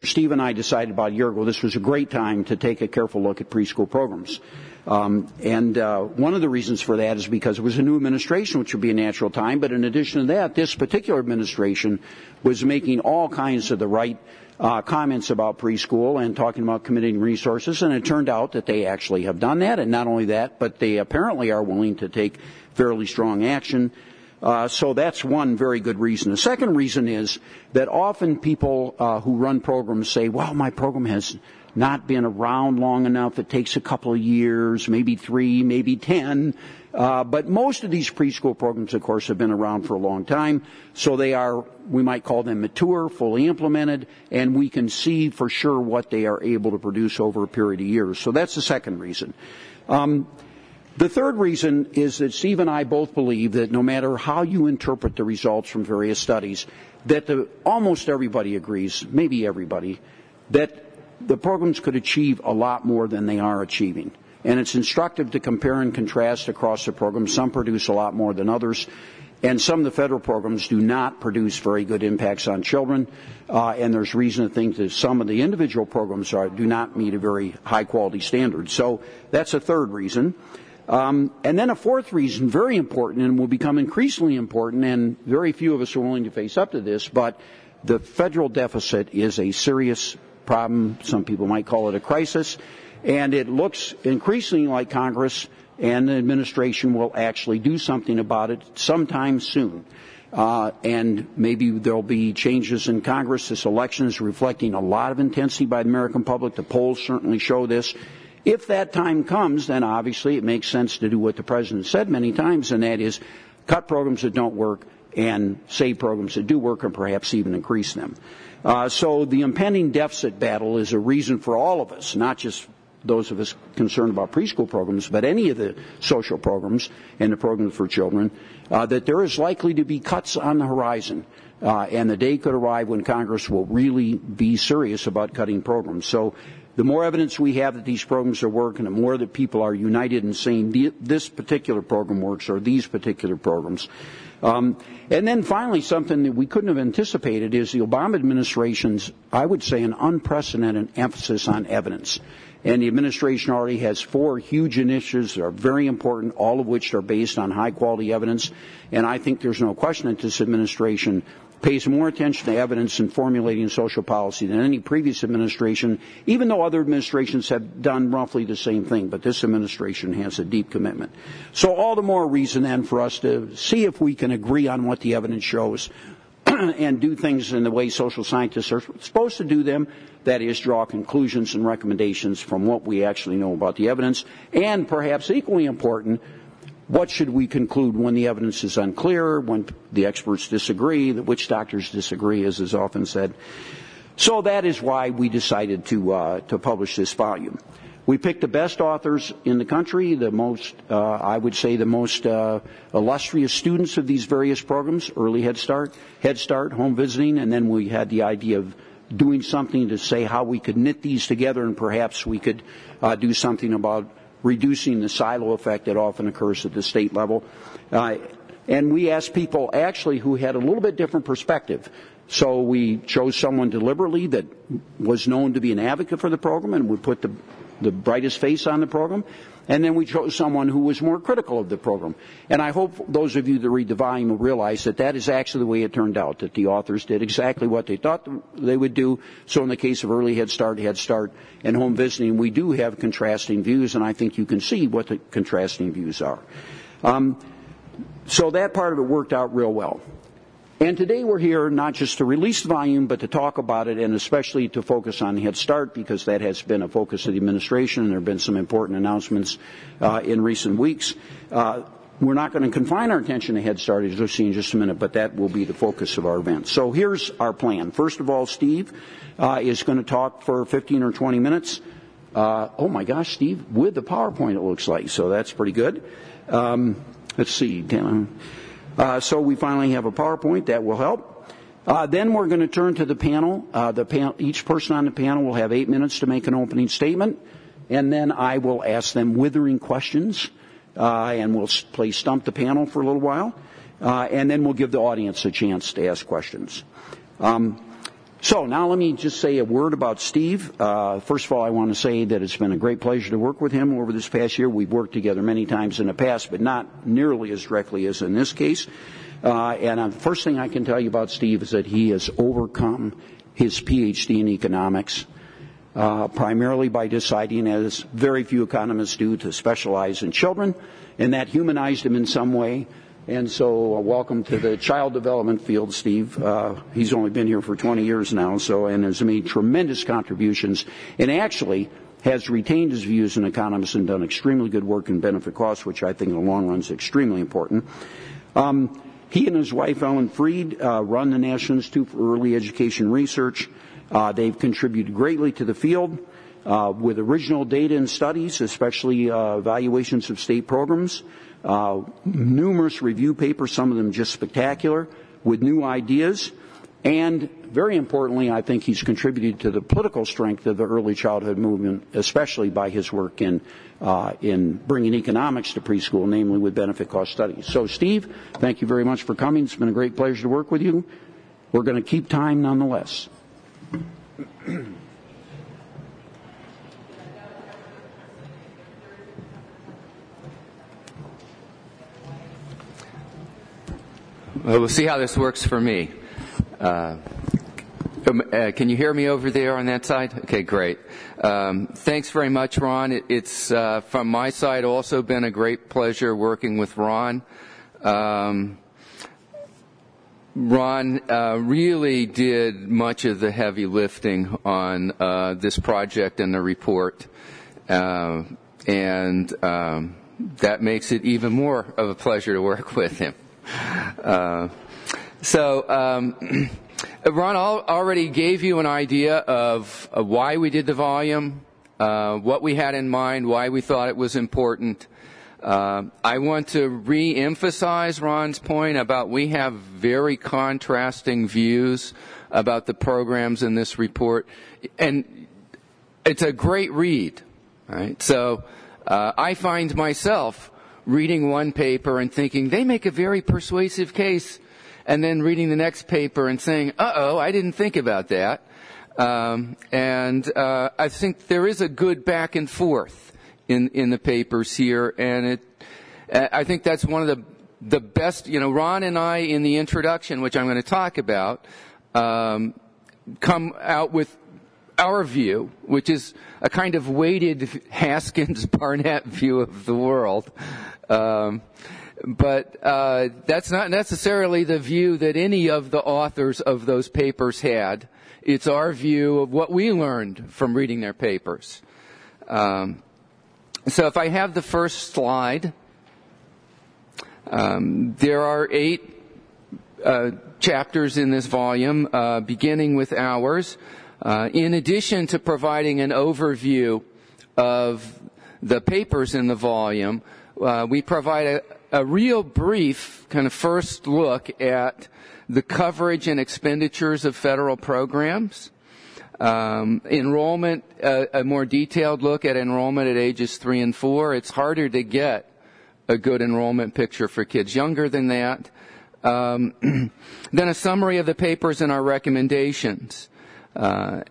Steve and I decided about a year ago this was a great time to take a careful look at preschool programs. And one of the reasons for that is because it was a new administration, which would be a natural time. But in addition to that, this particular administration was making all kinds of the right comments about preschool and talking about committing resources. And it turned out that they actually have done that. And not only that, but they apparently are willing to take fairly strong action. So that's one very good reason. The second reason is that often people who run programs say, well, my program has not been around long enough. It takes a couple of years, maybe 3, maybe 10. But most of these preschool programs, of course, have been around for a long time. So they are, we might call them mature, fully implemented, and we can see for sure what they are able to produce over a period of years. So that's the second reason. The third reason is that Steve and I both believe that no matter how you interpret the results from various studies, that almost everybody agrees, maybe everybody, that the programs could achieve a lot more than they are achieving. And it's instructive to compare and contrast across the programs. Some produce a lot more than others. And some of the federal programs do not produce very good impacts on children. And there's reason to think that some of the individual programs do not meet a very high quality standard. So that's a third reason. And then a fourth reason, very important and will become increasingly important, and very few of us are willing to face up to this, but the federal deficit is a serious problem. Some people might call it a crisis. And it looks increasingly like Congress and the administration will actually do something about it sometime soon. And maybe there'll be changes in Congress. This election is reflecting a lot of intensity by the American public. The polls certainly show this. If that time comes, then obviously it makes sense to do what the President said many times, and that is cut programs that don't work and save programs that do work and perhaps even increase them. So the impending deficit battle is a reason for all of us, not just those of us concerned about preschool programs, but any of the social programs and the programs for children, that there is likely to be cuts on the horizon. And the day could arrive when Congress will really be serious about cutting programs. So the more evidence we have that these programs are working, the more that people are united in saying this particular program works or these particular programs. And then finally, something that we couldn't have anticipated is the Obama administration's, I would say, an unprecedented emphasis on evidence. And the administration already has 4 huge initiatives that are very important, all of which are based on high-quality evidence. And I think there's no question that this administration pays more attention to evidence in formulating social policy than any previous administration, even though other administrations have done roughly the same thing. But this administration has a deep commitment. So all the more reason then for us to see if we can agree on what the evidence shows and do things in the way social scientists are supposed to do them, that is, draw conclusions and recommendations from what we actually know about the evidence, and perhaps equally important, what should we conclude when the evidence is unclear, when the experts disagree, the witch doctors disagree, as is often said. So that is why we decided to publish this volume. We picked the best authors in the country, the most, I would say, the most illustrious students of these various programs, early Head Start, home visiting, and then we had the idea of doing something to say how we could knit these together, and perhaps we could do something about reducing the silo effect that often occurs at the state level. And we asked people actually who had a little bit different perspective. So we chose someone deliberately that was known to be an advocate for the program and would put the brightest face on the program. And then we chose someone who was more critical of the program. And I hope those of you that read the volume will realize that that is actually the way it turned out, that the authors did exactly what they thought they would do. So in the case of early Head Start, and home visiting, we do have contrasting views, and I think you can see what the contrasting views are. So that part of it worked out real well. And today we're here not just to release the volume, but to talk about it, and especially to focus on Head Start, because that has been a focus of the administration, and there have been some important announcements in recent weeks. We're not going to confine our attention to Head Start, as you'll see in just a minute, but that will be the focus of our event. So here's our plan. First of all, Steve is going to talk for 15 or 20 minutes. Oh my gosh, Steve, with the PowerPoint it looks like, so that's pretty good. Let's see. So we finally have a PowerPoint. That will help. Then we're going to turn to the panel. Each person on the panel will have 8 minutes to make an opening statement, and then I will ask them withering questions, and we'll play Stump the Panel for a little while, and then we'll give the audience a chance to ask questions. So now let me just say a word about Steve. First of all, I want to say that it's been a great pleasure to work with him over this past year. We've worked together many times in the past, but not nearly as directly as in this case. And the first thing I can tell you about Steve is that he has overcome his PhD in economics, primarily by deciding, as very few economists do, to specialize in children, and that humanized him in some way. And so welcome to the child development field, Steve. He's only been here for 20 years now, and has made tremendous contributions, and actually has retained his views as an economist and done extremely good work in benefit costs, which I think in the long run is extremely important. He and his wife, Ellen Freed, run the National Institute for Early Education Research. They've contributed greatly to the field with original data and studies, especially evaluations of state programs. Numerous review papers, some of them just spectacular, with new ideas. And very importantly, I think he's contributed to the political strength of the early childhood movement, especially by his work in bringing economics to preschool, namely with benefit cost studies. So, Steve, thank you very much for coming. It's been a great pleasure to work with you. We're going to keep time nonetheless. Well, we'll see how this works for me. Can you hear me over there on that side? Okay, great. Thanks very much, Ron. It's from my side also been a great pleasure working with Ron. Ron really did much of the heavy lifting on this project and the report, and that makes it even more of a pleasure to work with him. Ron already gave you an idea of why we did the volume, what we had in mind, why we thought it was important. I want to re-emphasize Ron's point about we have very contrasting views about the programs in this report, and it's a great read, right? So I find myself reading one paper and thinking they make a very persuasive case, and then reading the next paper and saying, uh-oh, I didn't think about that. I think there is a good back and forth in the papers here, and I think that's one of the best. Ron and I, in the introduction, which I'm going to talk about, come out with our view, which is a kind of weighted Haskins-Barnett view of the world. But that's not necessarily the view that any of the authors of those papers had. It's our view of what we learned from reading their papers. So if I have the first slide, there are 8 chapters in this volume, beginning with ours. In addition to providing an overview of the papers in the volume, we provide a real brief kind of first look at the coverage and expenditures of federal programs, enrollment, a more detailed look at enrollment at ages 3 and 4. It's harder to get a good enrollment picture for kids younger than that. Then a summary of the papers and our recommendations. I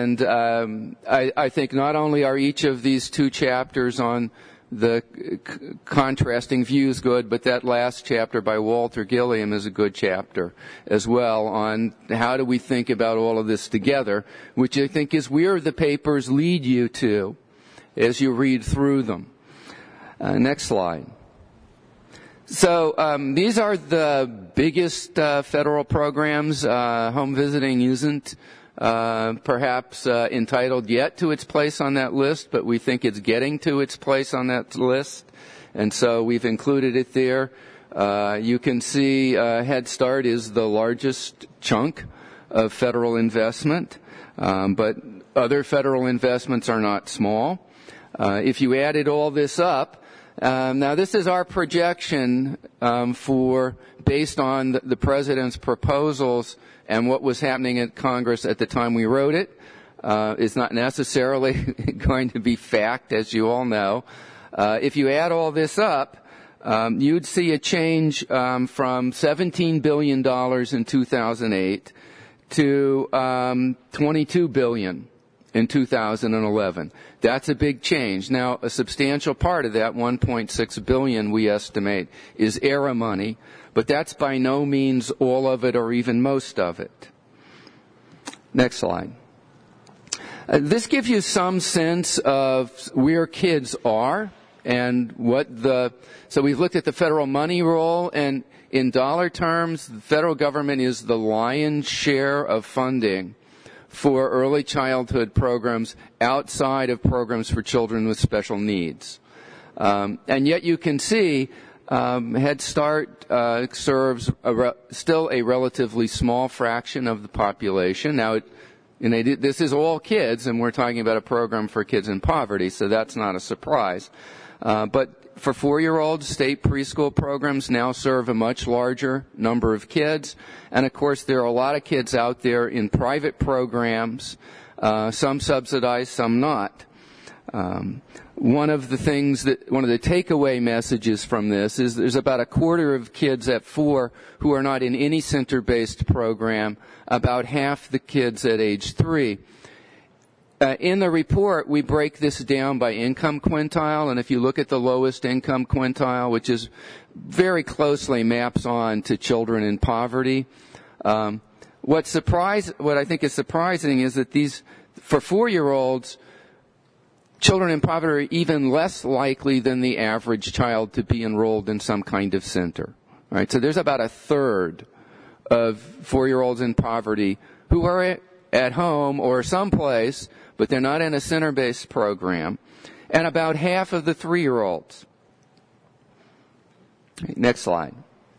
think not only are each of these 2 chapters on the contrasting views good, but that last chapter by Walter Gilliam is a good chapter as well on how do we think about all of this together, which I think is where the papers lead you to as you read through them. Next slide. So these are the biggest federal programs. Home visiting isn't perhaps entitled yet to its place on that list, but we think it's getting to its place on that list, and so we've included it there. You can see Head Start is the largest chunk of federal investment, but other federal investments are not small. If you added all this up, now this is our projection based on the President's proposals and what was happening at Congress at the time we wrote it. It's not necessarily going to be fact, as you all know. If you add all this up, you'd see a change from $17 billion in 2008 to $22 billion in 2011. That's a big change. Now, a substantial part of that, $1.6 billion, we estimate, is ERA money, but that's by no means all of it or even most of it. Next slide. This gives you some sense of where kids are and so we've looked at the federal money role, and in dollar terms, the federal government is the lion's share of funding for early childhood programs outside of programs for children with special needs. And yet you can see Head Start serves still a relatively small fraction of the population. Now, this is all kids, and we're talking about a program for kids in poverty, so that's not a surprise. But for 4-year-olds, state preschool programs now serve a much larger number of kids. And, of course, there are a lot of kids out there in private programs, some subsidized, some not. One of the takeaway messages from this is there's about a quarter of kids at 4 who are not in any center-based program, about half the kids at age 3. In the report, we break this down by income quintile, and if you look at the lowest income quintile, which is very closely maps on to children in poverty, what I think is surprising is that for 4-year-olds, children in poverty are even less likely than the average child to be enrolled in some kind of center. Right? So there's about a third of 4-year-olds in poverty who are at home or someplace, but they're not in a center-based program, and about half of the 3-year-olds. Next slide.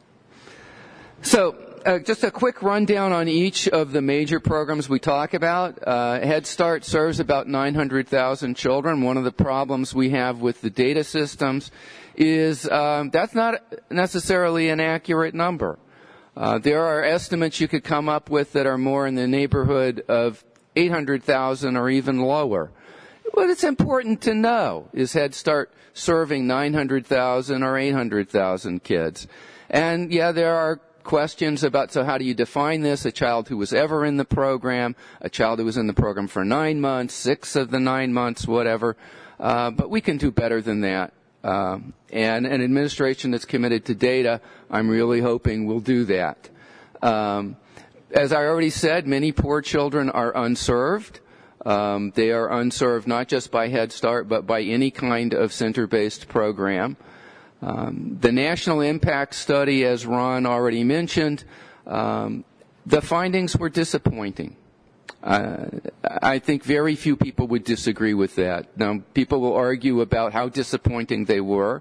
So just a quick rundown on each of the major programs we talk about. Head Start serves about 900,000 children. One of the problems we have with the data systems is that's not necessarily an accurate number. There are estimates you could come up with that are more in the neighborhood of 800,000 or even lower. What it's important to know is Head Start serving 900,000 or 800,000 kids. And yeah, there are questions about, so how do you define this? A child who was ever in the program, a child who was in the program for 9 months, 6 of the 9 months, whatever. But we can do better than that. And an administration that's committed to data, I'm really hoping will do that. As I already said, many poor children are unserved. They are unserved not just by Head Start, but by any kind of center-based program. The National Impact Study, as Ron already mentioned, the findings were disappointing. I think very few people would disagree with that. Now, people will argue about how disappointing they were,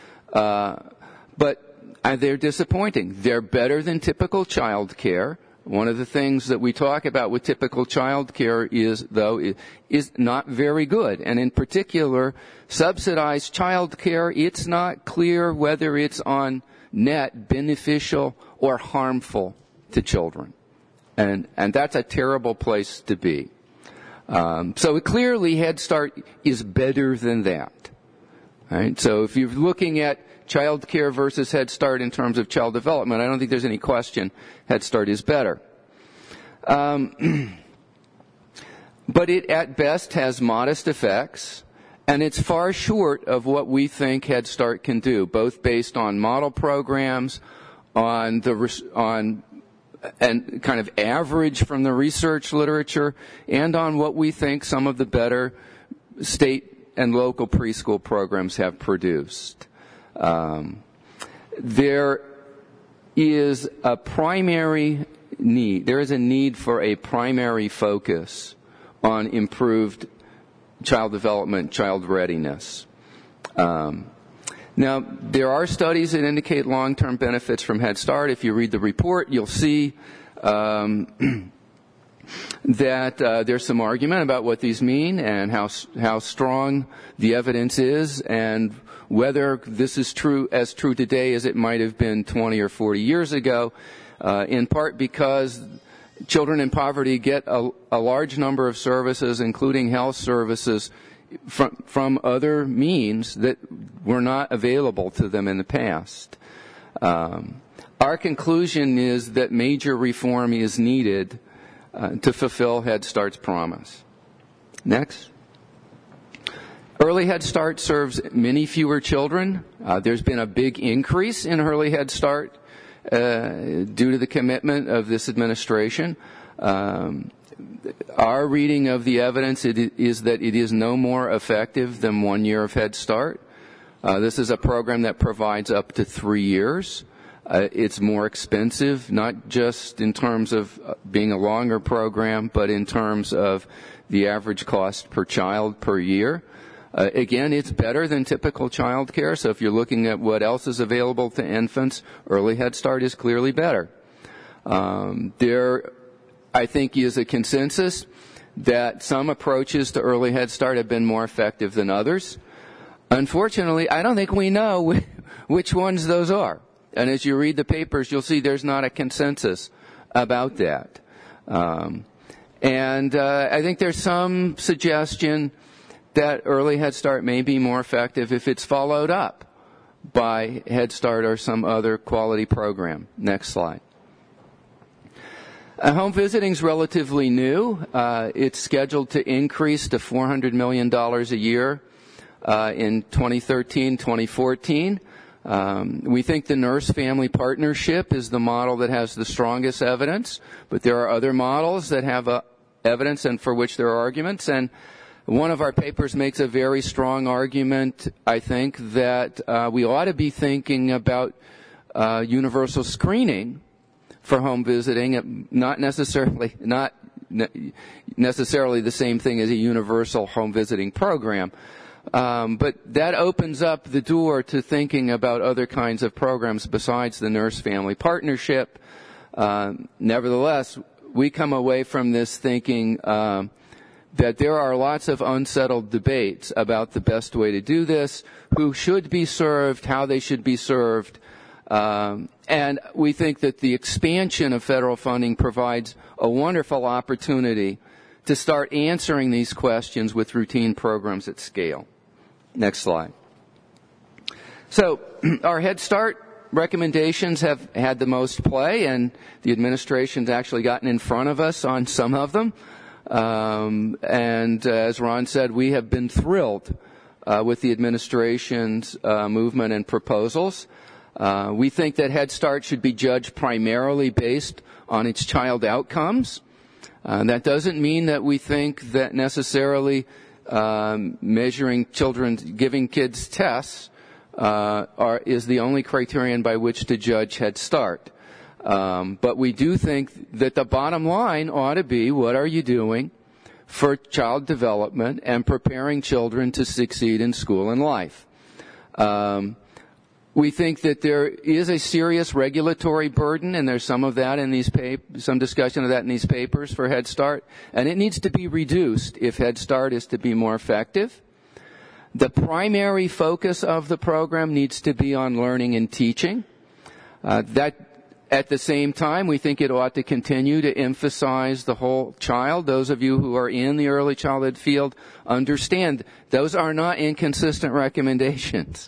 but they're disappointing. They're better than typical child care. One of the things that we talk about with typical child care is not very good. And in particular, subsidized child care, it's not clear whether it's on net beneficial or harmful to children. And that's a terrible place to be. So clearly Head Start is better than that. Right? So if you're looking at child care versus Head Start in terms of child development, I don't think there's any question Head Start is better. But it at best has modest effects, and it's far short of what we think Head Start can do, both based on model programs, on and kind of average from the research literature, and on what we think some of the better state and local preschool programs have produced. There is a need for a primary focus on improved child development, child readiness. Now, there are studies that indicate long-term benefits from Head Start. If you read the report, you'll see that there's some argument about what these mean and how strong the evidence is, and whether this is as true today as it might have been 20 or 40 years ago, in part because children in poverty get a large number of services, including health services, from other means that were not available to them in the past. Our conclusion is that major reform is needed to fulfill Head Start's promise. Next. Early Head Start serves many fewer children. There's been a big increase in Early Head Start due to the commitment of this administration. Our reading of the evidence is that it is no more effective than 1 year of Head Start. This is a program that provides up to 3 years. It's more expensive, not just in terms of being a longer program, but in terms of the average cost per child per year. Again, it's better than typical child care, so if you're looking at what else is available to infants, Early Head Start is clearly better. There, I think, is a consensus that some approaches to Early Head Start have been more effective than others. Unfortunately, I don't think we know which ones those are. And as you read the papers, you'll see there's not a consensus about that. I think there's some suggestion that Early Head Start may be more effective if it's followed up by Head Start or some other quality program. Next slide. Home visiting is relatively new. It's scheduled to increase to $400 million a year in 2013, 2014. We think the nurse-family partnership is the model that has the strongest evidence, but there are other models that have evidence and for which there are arguments. And one of our papers makes a very strong argument, I think, that we ought to be thinking about universal screening for home visiting, not necessarily the same thing as a universal home visiting program. But that opens up the door to thinking about other kinds of programs besides the nurse-family partnership. Nevertheless, we come away from this thinking that there are lots of unsettled debates about the best way to do this, who should be served, how they should be served. And we think that the expansion of federal funding provides a wonderful opportunity to start answering these questions with routine programs at scale. Next slide. So our Head Start recommendations have had the most play, and the administration's actually gotten in front of us on some of them. And as Ron said, we have been thrilled with the administration's movement and proposals. We think that Head Start should be judged primarily based on its child outcomes. That doesn't mean that we think that necessarily measuring children, giving kids tests is the only criterion by which to judge Head Start. But we do think that the bottom line ought to be, what are you doing for child development and preparing children to succeed in school and life? We think that there is a serious regulatory burden, and there's some of that in these some discussion of that in these papers for Head Start, and it needs to be reduced if Head Start is to be more effective. The primary focus of the program needs to be on learning and teaching. At the same time, we think it ought to continue to emphasize the whole child. Those of you who are in the early childhood field understand those are not inconsistent recommendations.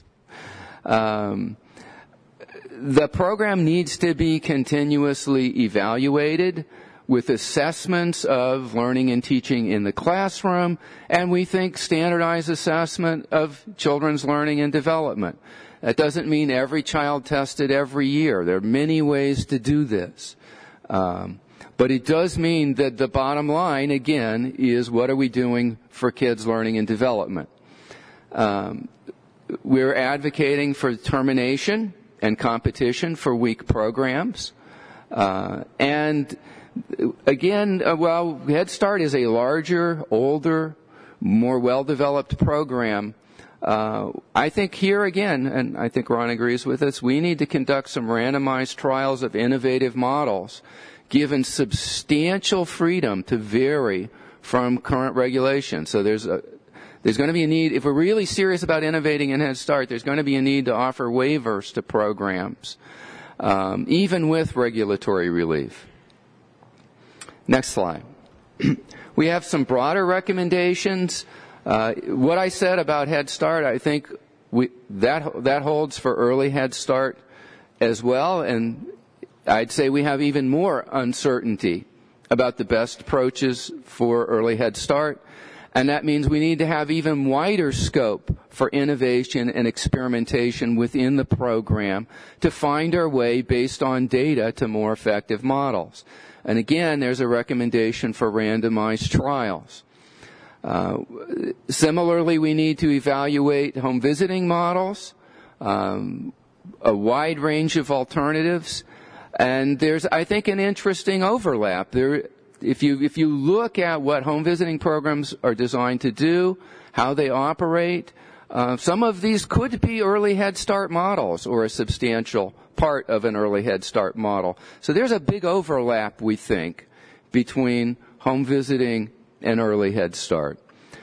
The program needs to be continuously evaluated with assessments of learning and teaching in the classroom, and we think standardized assessment of children's learning and development. That doesn't mean every child tested every year. There are many ways to do this. But it does mean that the bottom line, again, is what are we doing for kids' learning and development? We're advocating for determination and competition for weak programs. And again, while Head Start is a larger, older, more well-developed program, I think here again, and I think Ron agrees with us, we need to conduct some randomized trials of innovative models, given substantial freedom to vary from current regulations. So there's going to be a need, if we're really serious about innovating in Head Start, there's going to be a need to offer waivers to programs, even with regulatory relief. Next slide. We have some broader recommendations. What I said about Head Start, I think that holds for early Head Start as well, and I'd say we have even more uncertainty about the best approaches for early Head Start. And that means we need to have even wider scope for innovation and experimentation within the program to find our way based on data to more effective models. And again, there's a recommendation for randomized trials. Similarly, we need to evaluate home visiting models, a wide range of alternatives, and there's, I think, an interesting overlap. If you look at what home visiting programs are designed to do, how they operate, some of these could be early Head Start models or a substantial part of an early Head Start model. So there's a big overlap, we think, between home visiting and early Head Start.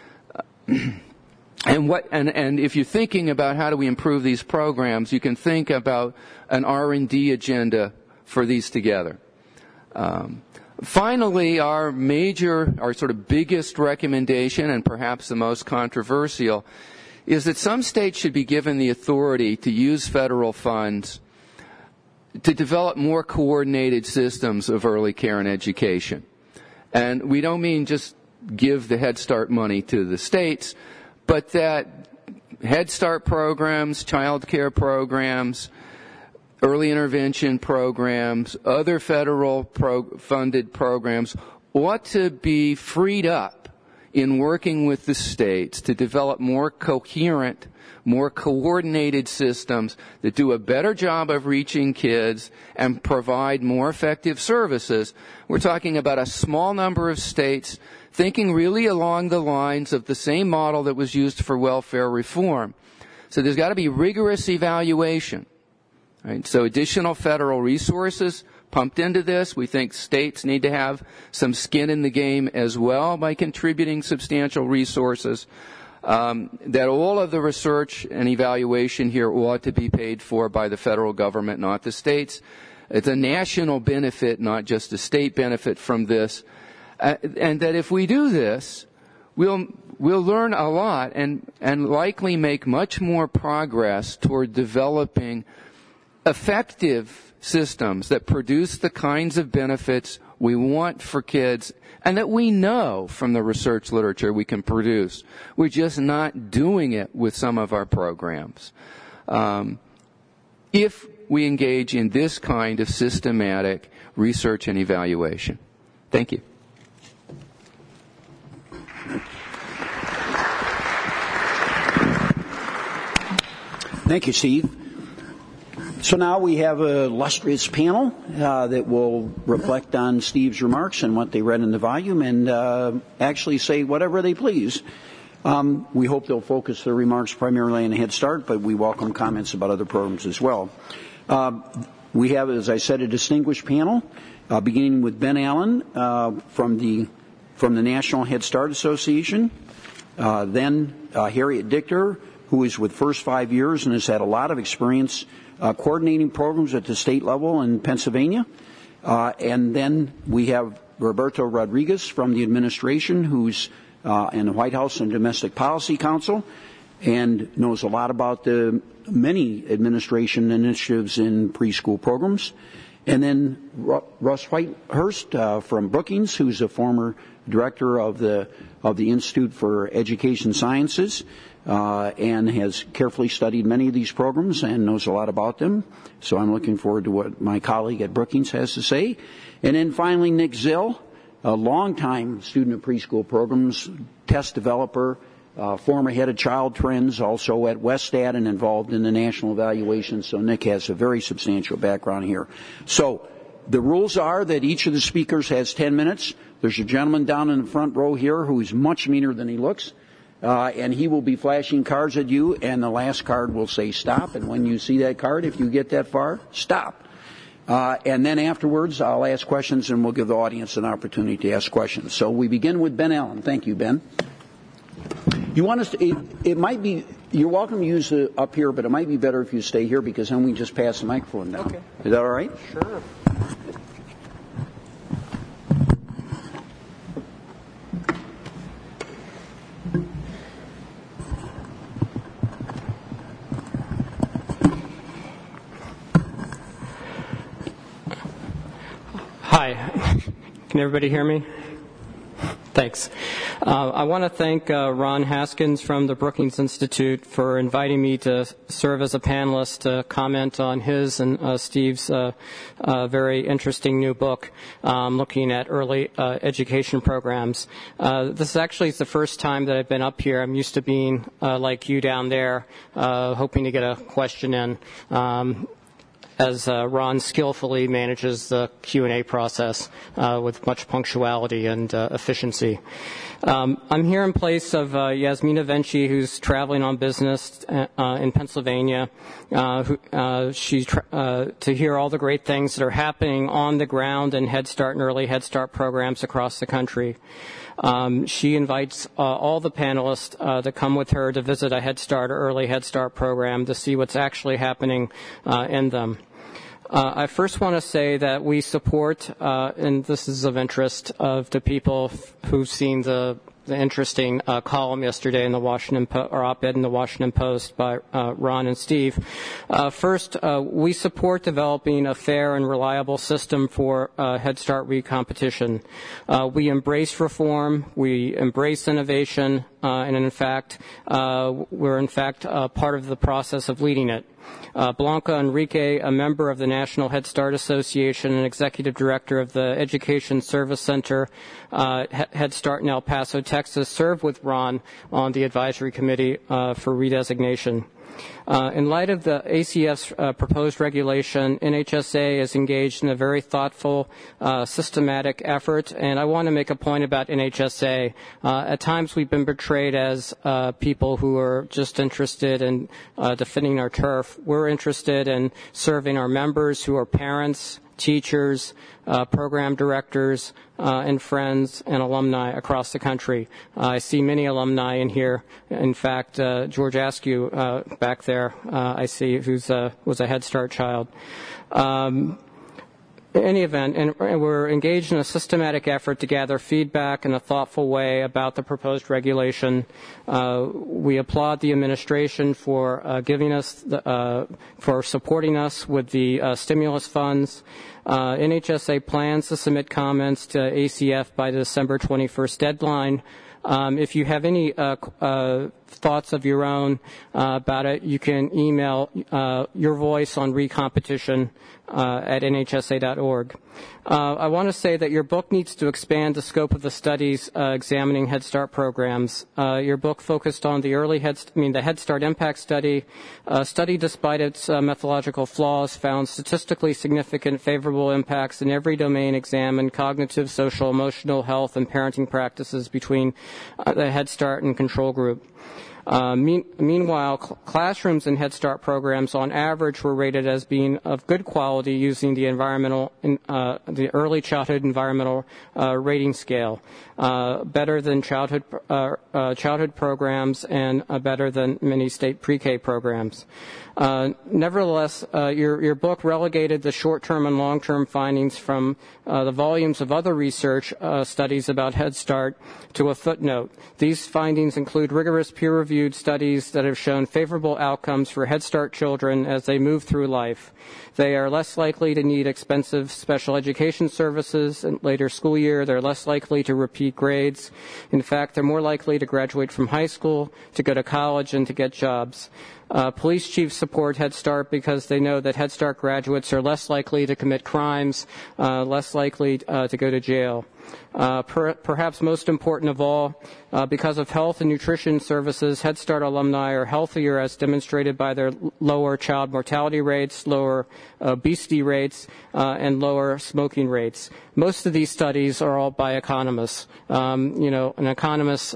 And if you're thinking about how do we improve these programs, you can think about an R&D agenda for these together. Finally, our sort of biggest recommendation, and perhaps the most controversial, is that some states should be given the authority to use federal funds to develop more coordinated systems of early care and education. And we don't mean just give the Head Start money to the states, but that Head Start programs, child care programs, early intervention programs, other federal funded programs ought to be freed up in working with the states to develop more coherent, more coordinated systems that do a better job of reaching kids and provide more effective services. We're talking about a small number of states thinking really along the lines of the same model that was used for welfare reform. So there's got to be rigorous evaluation. Right? So additional federal resources pumped into this. We think states need to have some skin in the game as well by contributing substantial resources. That all of the research and evaluation here ought to be paid for by the federal government, not the states. It's a national benefit, not just a state benefit from this. And that if we do this, we'll learn a lot and likely make much more progress toward developing effective systems that produce the kinds of benefits we want for kids and that we know from the research literature we can produce. We're just not doing it with some of our programs. If we engage in this kind of systematic research and evaluation. Thank you. Thank you, Steve. So now we have an illustrious panel that will reflect on Steve's remarks and what they read in the volume and actually say whatever they please. We hope they'll focus their remarks primarily on Head Start, but we welcome comments about other programs as well. We have, as I said, a distinguished panel, beginning with Ben Allen from the National Head Start Association, then Harriet Dichter, who is with First 5 Years and has had a lot of experience coordinating programs at the state level in Pennsylvania. And then we have Roberto Rodriguez from the administration, who's in the White House and Domestic Policy Council and knows a lot about the many administration initiatives in preschool programs. And then Russ Whitehurst from Brookings, who's a former director of the Institute for Education Sciences, and has carefully studied many of these programs and knows a lot about them. So I'm looking forward to what my colleague at Brookings has to say. And then finally, Nick Zill, a longtime student of preschool programs, test developer, former head of Child Trends, also at Westat and involved in the national evaluation. So Nick has a very substantial background here. So the rules are that each of the speakers has 10 minutes. There's a gentleman down in the front row here who's much meaner than he looks. And he will be flashing cards at you, and the last card will say stop. And when you see that card, if you get that far, stop. And then afterwards, I'll ask questions, and we'll give the audience an opportunity to ask questions. So we begin with Ben Allen. Thank you, Ben. You want us to, it might be, you're welcome to use it up here, but it might be better if you stay here because then we just pass the microphone down. Okay. Is that all right? Sure. Hi. Can everybody hear me? Thanks. I want to thank Ron Haskins from the Brookings Institute for inviting me to serve as a panelist to comment on his and Steve's very interesting new book looking at early education programs. This actually is the first time that I've been up here. I'm used to being like you down there, hoping to get a question in. As Ron skillfully manages the Q&A process with much punctuality and efficiency. I'm here in place of Yasmina Venci, who's traveling on business in Pennsylvania. She's to hear all the great things that are happening on the ground in Head Start and early Head Start programs across the country. She invites all the panelists to come with her to visit a Head Start or early Head Start program to see what's actually happening in them. I first want to say that we support, and this is of interest of the people who've seen the interesting column yesterday in the Washington or op-ed in the Washington Post by Ron and Steve. First, we support developing a fair and reliable system for Head Start recompetition. We embrace reform, we embrace innovation, and in fact, we're part of the process of leading it. Blanca Enrique, a member of the National Head Start Association and executive director of the Education Service Center, Head Start in El Paso, Texas, served with Ron on the advisory committee for redesignation. In light of the ACF's proposed regulation, NHSA is engaged in a very thoughtful, systematic effort, and I want to make a point about NHSA. At times we've been portrayed as people who are just interested in defending our turf. We're interested in serving our members who are parents, teachers, program directors, and friends and alumni across the country. I see many alumni in here. In fact, George Askew back there, I see, who's was a Head Start child. In any event, and we're engaged in a systematic effort to gather feedback in a thoughtful way about the proposed regulation. We applaud the administration for giving us, for supporting us with the stimulus funds. NHSA plans to submit comments to ACF by the December 21st deadline. If you have any thoughts of your own about it, you can email your voice on recompetition at nhsa.org. I want to say that your book needs to expand the scope of the studies examining Head Start programs. Your book focused on the the Head Start Impact Study. Study, despite its methodological flaws, found statistically significant favorable impacts in every domain examined: cognitive, social, emotional, health, and parenting practices between the Head Start and control group. Meanwhile, classrooms in Head Start programs on average were rated as being of good quality using the the early childhood environmental rating scale, better than childhood programs and better than many state pre-K programs. Nevertheless, your book relegated the short-term and long-term findings from the volumes of other research studies about Head Start to a footnote. These findings include rigorous peer-reviewed studies that have shown favorable outcomes for Head Start children as they move through life. They are less likely to need expensive special education services in later school year. They're less likely to repeat grades. In fact, they're more likely to graduate from high school, to go to college, and to get jobs. Police chiefs support Head Start because they know that Head Start graduates are less likely to commit crimes, less likely to go to jail. Perhaps most important of all, because of health and nutrition services, Head Start alumni are healthier as demonstrated by their lower child mortality rates, lower obesity rates, and lower smoking rates. Most of these studies are all by economists. And economists,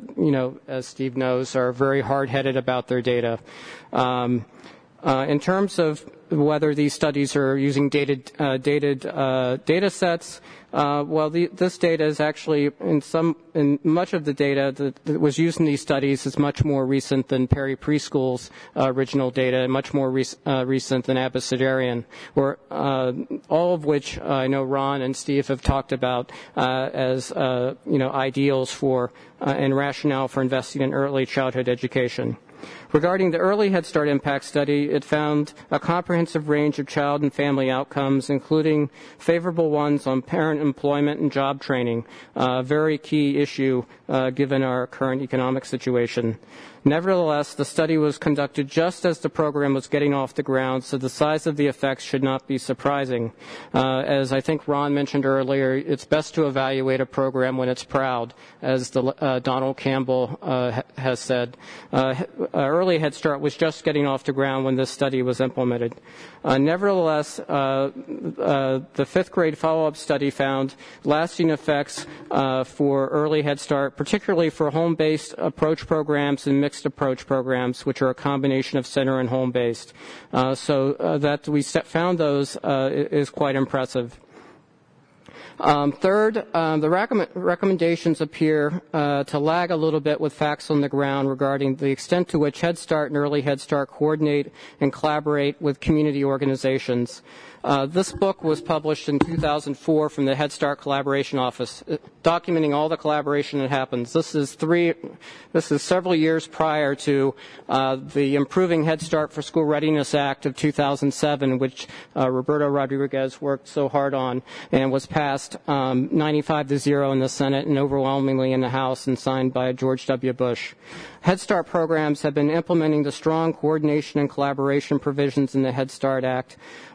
as Steve knows, are very hard-headed about their data. In terms of whether these studies are using dated data sets, this data is actually in much of the data that was used in these studies is much more recent than Perry Preschool's original data, and much more recent than Abecedarian, all of which I know Ron and Steve have talked about as ideals for and rationale for investing in early childhood education. Regarding the early Head Start impact study, it found a comprehensive range of child and family outcomes, including favorable ones on parent employment and job training, a very key issue given our current economic situation. Nevertheless, the study was conducted just as the program was getting off the ground, so the size of the effects should not be surprising. As I think Ron mentioned earlier, it's best to evaluate a program when it's proud, as Donald Campbell has said. Early Head Start was just getting off the ground when this study was implemented. Nevertheless, the fifth grade follow-up study found lasting effects for early Head Start, particularly for home-based approach programs and mixed approach programs, which are a combination of center and home-based. So that we found those is quite impressive. Third, the recommendations appear to lag a little bit with facts on the ground regarding the extent to which Head Start and Early Head Start coordinate and collaborate with community organizations. This book was published in 2004 from the Head Start Collaboration Office, documenting all the collaboration that happens. This is several years prior to the Improving Head Start for School Readiness Act of 2007, which Roberto Rodriguez worked so hard on and was passed 95-0 in the Senate and overwhelmingly in the House and signed by George W. Bush. Head Start programs have been implementing the strong coordination and collaboration provisions in the Head Start Act.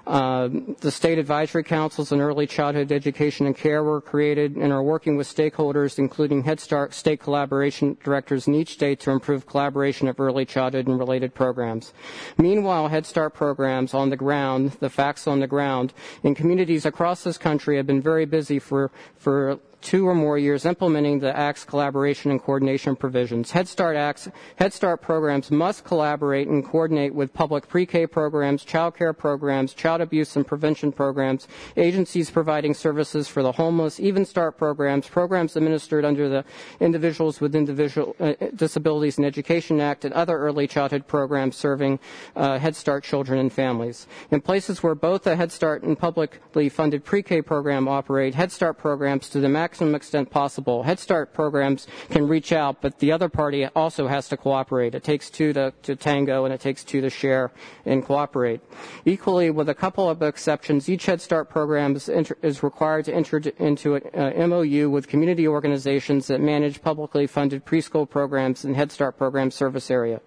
The state advisory councils in early childhood education and care were created and are working with stakeholders, including Head Start state collaboration directors in each state, to improve collaboration of early childhood and related programs. Meanwhile, Head Start programs on the ground, the facts on the ground, in communities across this country have been very busy for 2 or more years implementing the Act's collaboration and coordination provisions. Head Start programs must collaborate and coordinate with public pre-K programs, child care programs, child abuse and prevention programs, agencies providing services for the homeless, Even Start programs administered under the Individuals with Disabilities in Education Act, and other early childhood programs serving Head Start children and families. In places where both the Head Start and publicly funded pre-K program operate, Head Start programs to the maximum extent possible. Head Start programs can reach out, but the other party also has to cooperate. It takes 2 to tango, and it takes 2 to share and cooperate. Equally, with a couple of exceptions, each Head Start program is required to enter into an MOU with community organizations that manage publicly funded preschool programs and Head Start program service area.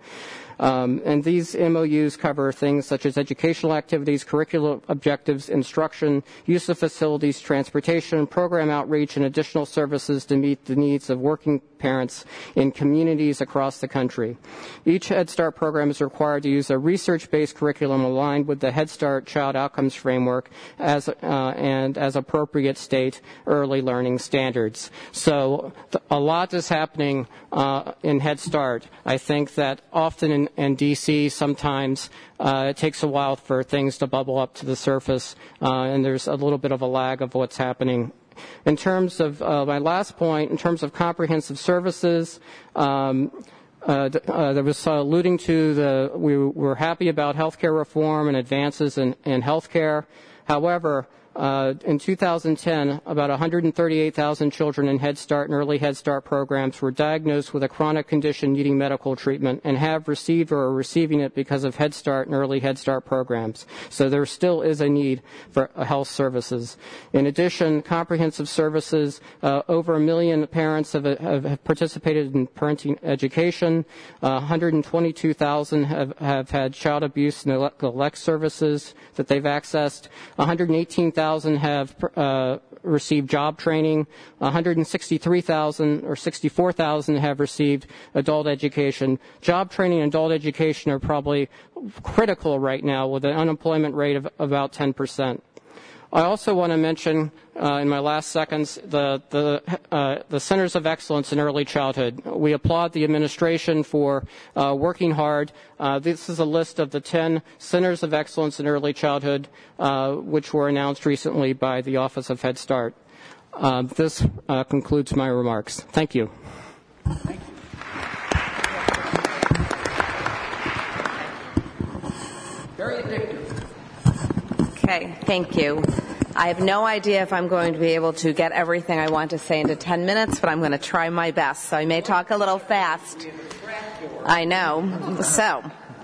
And these MOUs cover things such as educational activities, curricular objectives, instruction, use of facilities, transportation, program outreach, and additional services to meet the needs of working parents in communities across the country. Each Head Start program is required to use a research-based curriculum aligned with the Head Start Child Outcomes Framework and as appropriate state early learning standards. So a lot is happening in Head Start. I think that often in D.C. sometimes it takes a while for things to bubble up to the surface, and there's a little bit of a lag of what's happening. In terms of my last point, in terms of comprehensive services, there was alluding to we were happy about healthcare reform and advances in healthcare. However, in 2010, about 138,000 children in Head Start and Early Head Start programs were diagnosed with a chronic condition needing medical treatment and have received or are receiving it because of Head Start and Early Head Start programs. So there still is a need for health services. In addition, comprehensive services, over 1 million parents have participated in parenting education. 122,000 have had child abuse and neglect services that they've accessed. 118,000 have received job training. 163,000 or 64,000 have received adult education. Job training and adult education are probably critical right now with an unemployment rate of about 10%. I also want to mention, in my last seconds, the Centers of Excellence in Early Childhood. We applaud the administration for working hard. This is a list of the 10 Centers of Excellence in Early Childhood, which were announced recently by the Office of Head Start. This concludes my remarks. Thank you. Thank you. Very addictive. Okay, thank you. I have no idea if I'm going to be able to get everything I want to say into 10 minutes, but I'm going to try my best. So I may talk a little fast. I know. So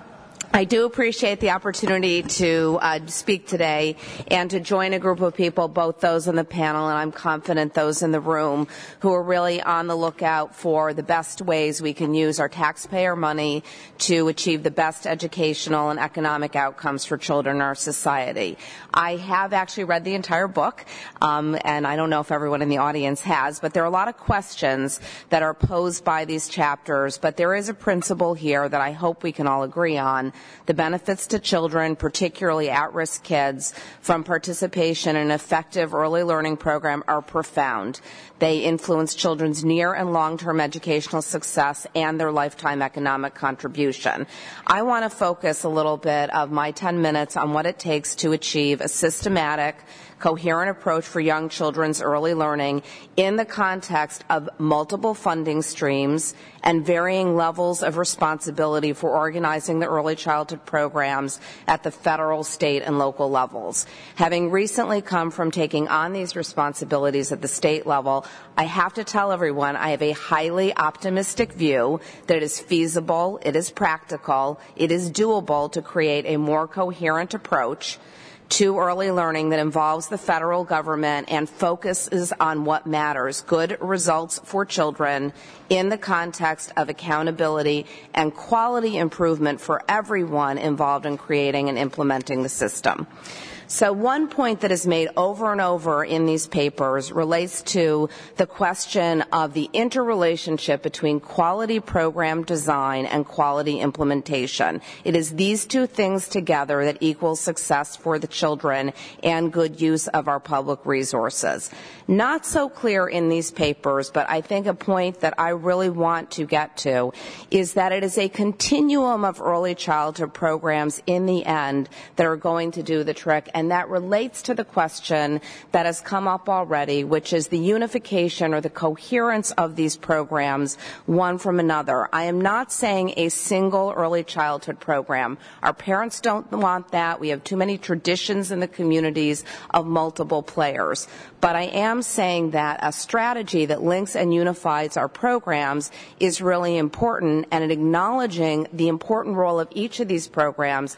I do appreciate the opportunity to speak today and to join a group of people, both those on the panel and I'm confident those in the room, who are really on the lookout for the best ways we can use our taxpayer money to achieve the best educational and economic outcomes for children in our society. I have actually read the entire book, and I don't know if everyone in the audience has, but there are a lot of questions that are posed by these chapters, but there is a principle here that I hope we can all agree on. The benefits to children, particularly at-risk kids, from participation in an effective early learning program are profound. They influence children's near and long-term educational success and their lifetime economic contribution. I want to focus a little bit of my 10 minutes on what it takes to achieve a systematic, coherent approach for young children's early learning in the context of multiple funding streams and varying levels of responsibility for organizing the early childhood programs at the federal, state, and local levels. Having recently come from taking on these responsibilities at the state level, I have to tell everyone I have a highly optimistic view that it is feasible, it is practical, it is doable to create a more coherent approach to early learning that involves the federal government and focuses on what matters, good results for children in the context of accountability and quality improvement for everyone involved in creating and implementing the system. So one point that is made over and over in these papers relates to the question of the interrelationship between quality program design and quality implementation. It is these two things together that equal success for the children and good use of our public resources. Not so clear in these papers, but I think a point that I really want to get to is that it is a continuum of early childhood programs in the end that are going to do the trick, and that relates to the question that has come up already, which is the unification or the coherence of these programs one from another. I am not saying a single early childhood program. Our parents don't want that. We have too many traditions in the communities of multiple players. But I am saying that a strategy that links and unifies our programs is really important, and in acknowledging the important role of each of these programs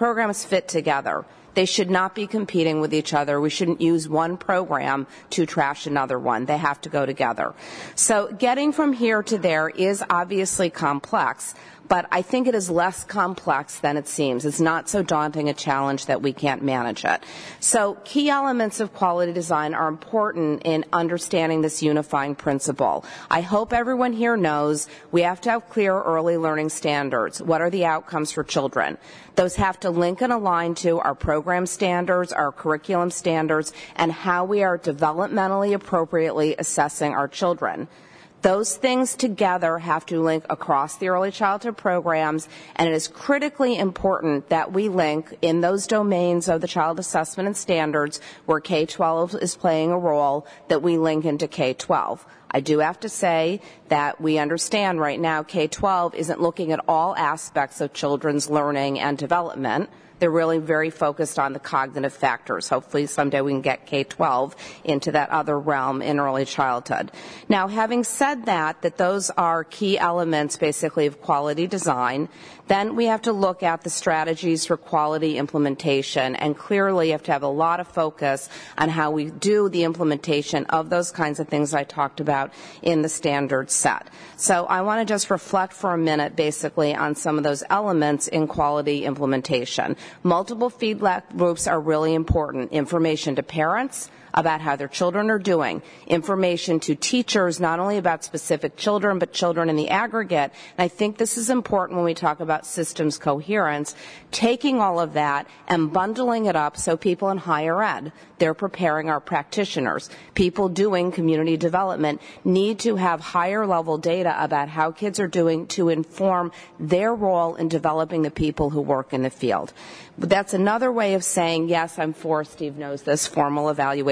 fit together. They should not be competing with each other. We shouldn't use one program to trash another one. They have to go together. So getting from here to there is obviously complex, but I think it is less complex than it seems. It's not so daunting a challenge that we can't manage it. So key elements of quality design are important in understanding this unifying principle. I hope everyone here knows we have to have clear early learning standards. What are the outcomes for children? Those have to link and align to our program standards, our curriculum standards, and how we are developmentally appropriately assessing our children. Those things together have to link across the early childhood programs, and it is critically important that we link in those domains of the child assessment and standards where K-12 is playing a role, that we link into K-12. I do have to say that we understand right now K-12 isn't looking at all aspects of children's learning and development. They're really very focused on the cognitive factors. Hopefully someday we can get K-12 into that other realm in early childhood. Now, having said that those are key elements basically of quality design, then we have to look at the strategies for quality implementation, and clearly you have to have a lot of focus on how we do the implementation of those kinds of things I talked about in the standard set. So I want to just reflect for a minute basically on some of those elements in quality implementation. Multiple feedback loops are really important. Information to parents about how their children are doing, information to teachers not only about specific children but children in the aggregate. And I think this is important when we talk about systems coherence, taking all of that and bundling it up so people in higher ed, they're preparing our practitioners. People doing community development need to have higher level data about how kids are doing to inform their role in developing the people who work in the field. But that's another way of saying, yes, I'm for, Steve knows this, formal evaluation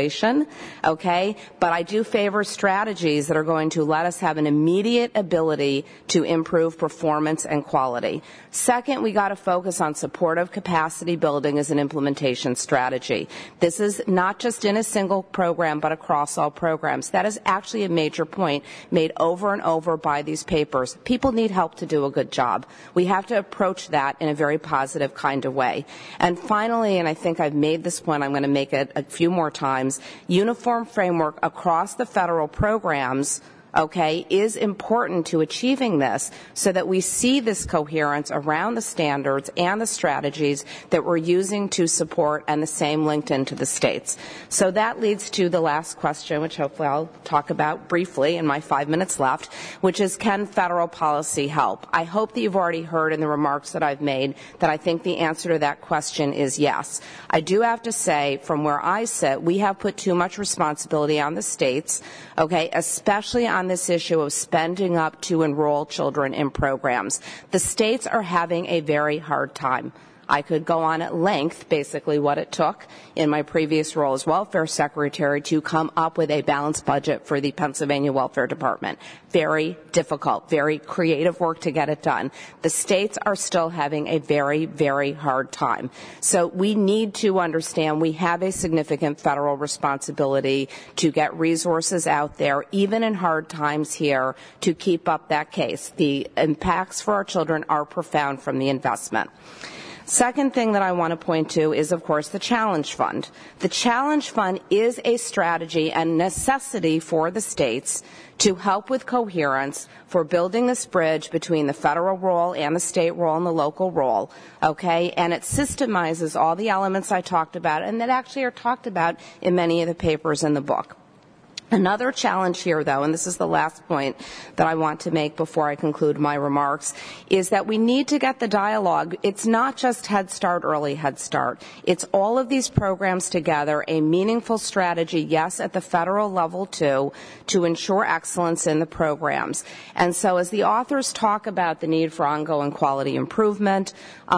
regulation, okay? But I do favor strategies that are going to let us have an immediate ability to improve performance and quality. Second, we got to focus on supportive capacity building as an implementation strategy. This is not just in a single program, but across all programs. That is actually a major point made over and over by these papers. People need help to do a good job. We have to approach that in a very positive kind of way. And finally, and I think I've made this point, I'm going to make it a few more times, uniform framework across the federal programs, okay, is important to achieving this so that we see this coherence around the standards and the strategies that we're using to support and the same linked into the states. So that leads to the last question, which hopefully I'll talk about briefly in my 5 minutes left, which is, can federal policy help? I hope that you've already heard in the remarks that I've made that I think the answer to that question is yes. I do have to say, from where I sit, we have put too much responsibility on the states, okay, especially on this issue of spending up to enroll children in programs. The states are having a very hard time. I could go on at length, basically what it took in my previous role as welfare secretary to come up with a balanced budget for the Pennsylvania Welfare Department. Very difficult, very creative work to get it done. The states are still having a very, very hard time. So we need to understand we have a significant federal responsibility to get resources out there, even in hard times here, to keep up that case. The impacts for our children are profound from the investment. Second thing that I want to point to is, of course, the Challenge Fund. The Challenge Fund is a strategy and necessity for the states to help with coherence for building this bridge between the federal role and the state role and the local role, okay? And it systemizes all the elements I talked about and that actually are talked about in many of the papers in the book. Another challenge here, though, and this is the last point that I want to make before I conclude my remarks, is that we need to get the dialogue. It's not just Head Start, Early Head Start. It's all of these programs together, a meaningful strategy, yes, at the federal level, too, to ensure excellence in the programs. And so as the authors talk about the need for ongoing quality improvement,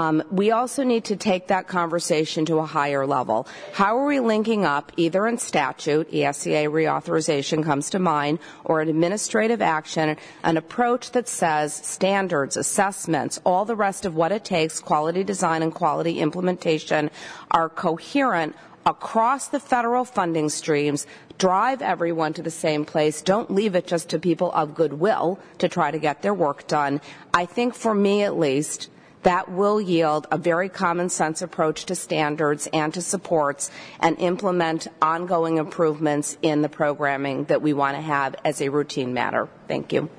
we also need to take that conversation to a higher level. How are we linking up, either in statute, ESEA reauthorization comes to mind, or an administrative action, an approach that says standards, assessments, all the rest of what it takes, quality design and quality implementation, are coherent across the federal funding streams, drive everyone to the same place, don't leave it just to people of goodwill to try to get their work done. I think, for me at least, that will yield a very common sense approach to standards and to supports and implement ongoing improvements in the programming that we want to have as a routine matter. Thank you.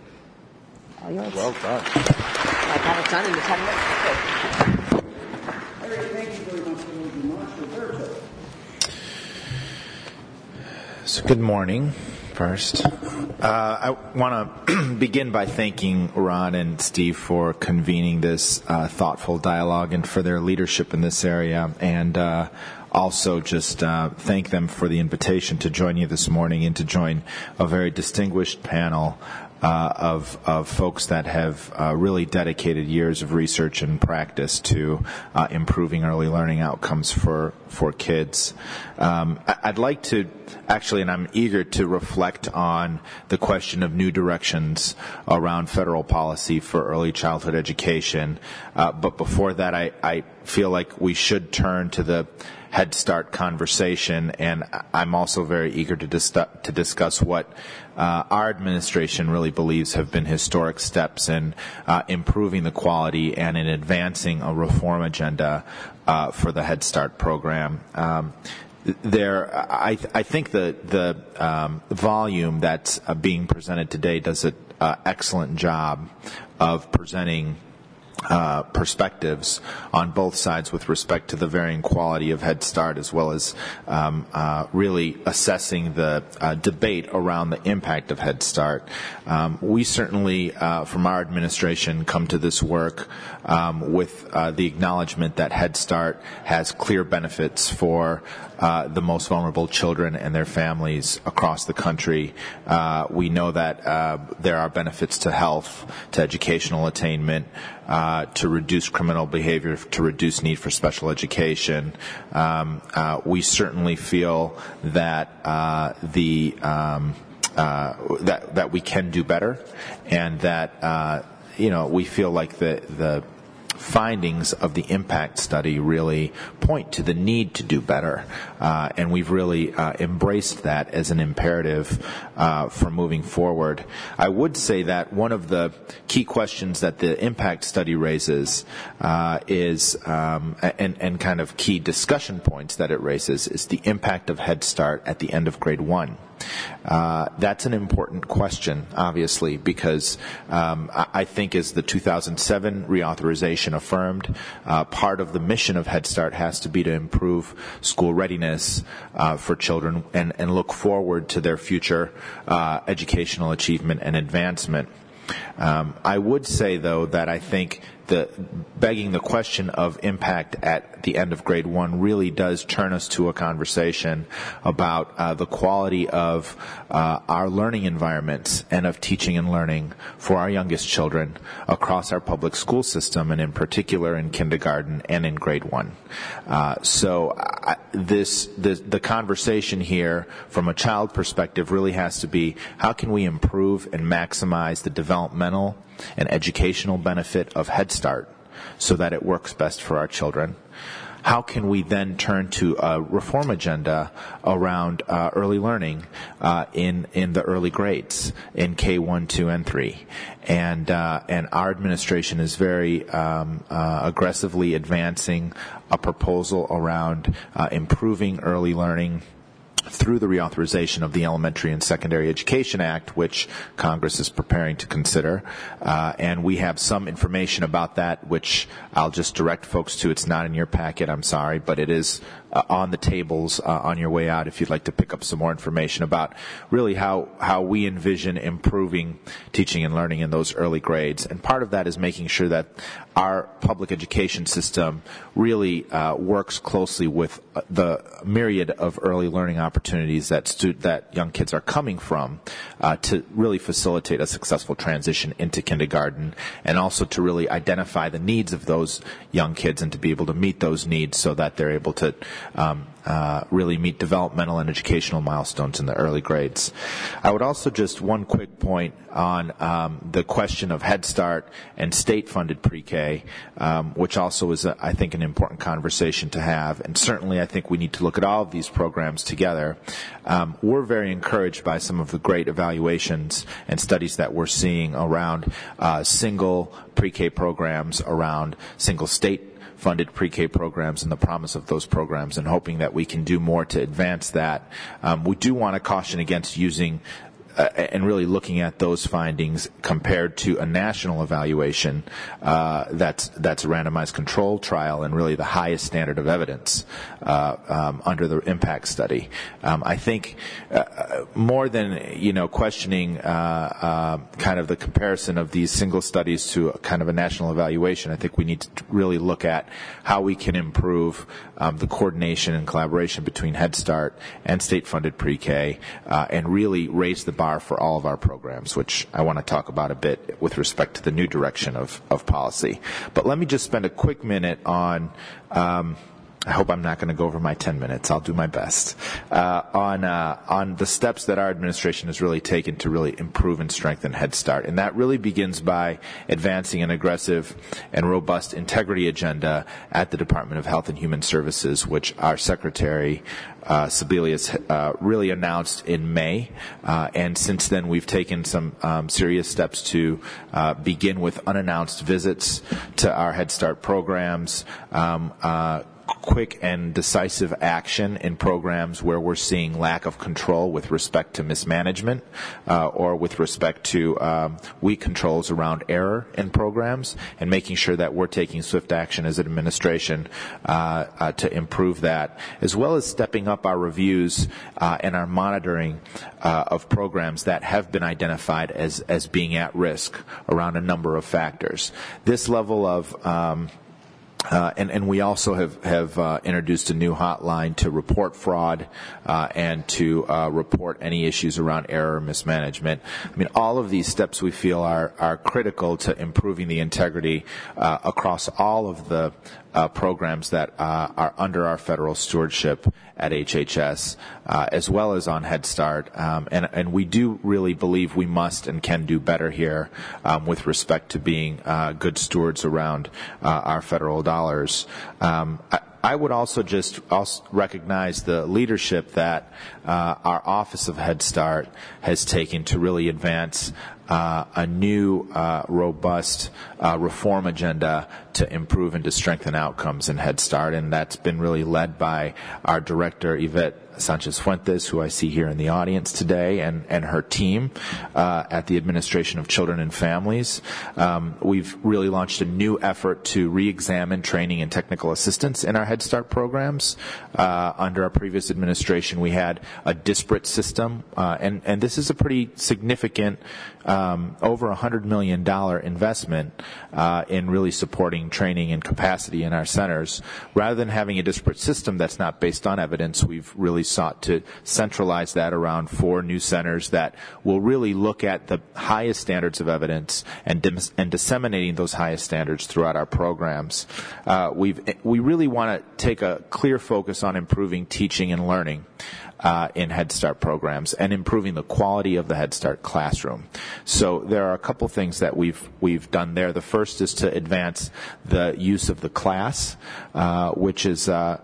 All yours. Well done. I got it done in the 10 minutes. Thank you very much for those remarks. Roberto. So good morning. First, I want to begin by thanking Ron and Steve for convening this thoughtful dialogue and for their leadership in this area, and also just thank them for the invitation to join you this morning and to join a very distinguished panel of folks that have really dedicated years of research and practice to improving early learning outcomes for kids. I'd like to actually, and I'm eager to reflect on the question of new directions around federal policy for early childhood education. But before that, I feel like we should turn to the Head Start conversation, and I'm also very eager to discuss what our administration really believes have been historic steps in improving the quality and in advancing a reform agenda for the Head Start program. I think the volume that's being presented today does an excellent job of presenting perspectives on both sides with respect to the varying quality of Head Start, as well as really assessing the debate around the impact of Head Start. We certainly, from our administration, come to this work with the acknowledgement that Head Start has clear benefits for the most vulnerable children and their families across the country. We know that there are benefits to health, to educational attainment, to reduce criminal behavior, to reduce need for special education. We certainly feel that that we can do better, and that we feel like the findings of the impact study really point to the need to do better, and we've really embraced that as an imperative for moving forward. I would say that one of the key questions that the impact study raises is, and kind of key discussion points that it raises, is the impact of Head Start at the end of grade 1. That's an important question, obviously, because I think as the 2007 reauthorization affirmed, part of the mission of Head Start has to be to improve school readiness for children and look forward to their future educational achievement and advancement. I would say, though, that I think begging the question of impact at the end of grade 1 really does turn us to a conversation about the quality of our learning environments and of teaching and learning for our youngest children across our public school system, and in particular in kindergarten and in grade 1. The conversation here from a child perspective really has to be, how can we improve and maximize the developmental and educational benefit of Head Start so that it works best for our children? How can we then turn to a reform agenda around early learning in the early grades in K1, 2, and 3? And our administration is very aggressively advancing a proposal around improving early learning through the reauthorization of the Elementary and Secondary Education Act, which Congress is preparing to consider. And we have some information about that, which I'll just direct folks to. It's not in your packet, I'm sorry, but it is on the tables on your way out if you'd like to pick up some more information about really how we envision improving teaching and learning in those early grades. And part of that is making sure that our public education system really works closely with the myriad of early learning opportunities that young kids are coming from to really facilitate a successful transition into kindergarten, and also to really identify the needs of those young kids and to be able to meet those needs so that they're able to really meet developmental and educational milestones in the early grades. I would also just one quick point on the question of Head Start and state-funded pre-K, which also is, I think, an important conversation to have. And certainly I think we need to look at all of these programs together. We're very encouraged by some of the great evaluations and studies that we're seeing around single pre-K programs, around single state-funded pre-K programs and the promise of those programs, and hoping that we can do more to advance that. We do want to caution against using and really looking at those findings compared to a national evaluation that's a randomized control trial and really the highest standard of evidence under the impact study. I think more than questioning kind of the comparison of these single studies to a kind of a national evaluation, I think we need to really look at how we can improve the coordination and collaboration between Head Start and state-funded pre-K and really raise the bar for all of our programs, which I want to talk about a bit with respect to the new direction of policy. But let me just spend a quick minute on I hope I'm not going to go over my 10 minutes. I'll do my best. On the steps that our administration has really taken to really improve and strengthen Head Start. And that really begins by advancing an aggressive and robust integrity agenda at the Department of Health and Human Services, which our Secretary, Sebelius, really announced in May. And since then, we've taken some serious steps to begin with unannounced visits to our Head Start programs, quick and decisive action in programs where we're seeing lack of control with respect to mismanagement or with respect to weak controls around error in programs, and making sure that we're taking swift action as an administration to improve that, as well as stepping up our reviews and our monitoring of programs that have been identified as being at risk around a number of factors. This level of And we also have introduced a new hotline to report fraud and to report any issues around error or mismanagement. I mean, all of these steps we feel are critical to improving the integrity across all of the programs that are under our federal stewardship at HHS, as well as on Head Start. And we do really believe we must and can do better here with respect to being good stewards around our federal dollars. I would also recognize the leadership that our Office of Head Start has taken to really advance a new, robust reform agenda to improve and to strengthen outcomes in Head Start, and that's been really led by our director, Yvette Sanchez-Fuentes, who I see here in the audience today, and her team at the Administration of Children and Families. We've really launched a new effort to re-examine training and technical assistance in our Head Start programs. Under our previous administration, we had a disparate system, and this is a pretty significant over $100 million investment in really supporting training and capacity in our centers. Rather than having a disparate system that's not based on evidence, we've really sought to centralize that around 4 new centers that will really look at the highest standards of evidence and disseminating those highest standards throughout our programs. We really want to take a clear focus on improving teaching and learning in Head Start programs and improving the quality of the Head Start classroom. So there are a couple things that we've done there. The first is to advance the use of the class, which is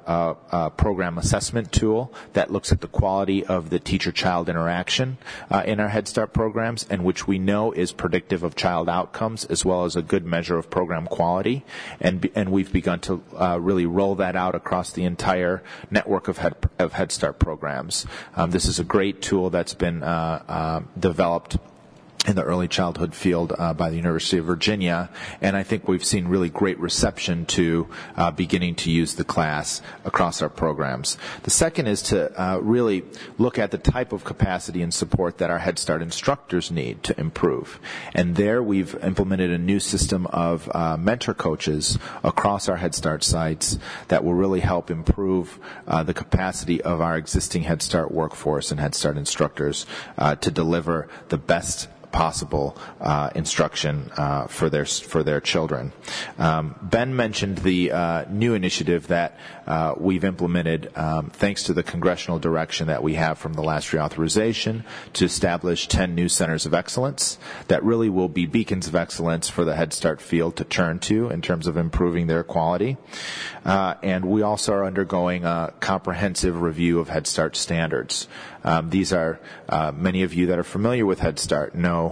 a program assessment tool that looks at the quality of the teacher-child interaction in our Head Start programs, and which we know is predictive of child outcomes as well as a good measure of program quality. And we've begun to really roll that out across the entire network of Head Start programs. This is a great tool that's been developed in the early childhood field by the University of Virginia, and I think we've seen really great reception to beginning to use the class across our programs. The second is to really look at the type of capacity and support that our Head Start instructors need to improve. And there we've implemented a new system of mentor coaches across our Head Start sites that will really help improve the capacity of our existing Head Start workforce and Head Start instructors to deliver the best possible instruction for their children. Ben mentioned the new initiative that we've implemented thanks to the congressional direction that we have from the last reauthorization to establish 10 new centers of excellence that really will be beacons of excellence for the Head Start field to turn to in terms of improving their quality. And we also are undergoing a comprehensive review of Head Start standards. These are, many of you that are familiar with Head Start know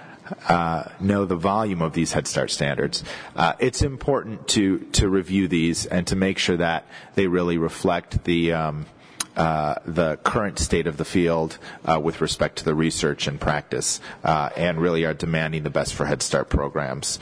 the volume of these Head Start standards. It's important to review these and to make sure that they really reflect the current state of the field with respect to the research and practice, and really are demanding the best for Head Start programs.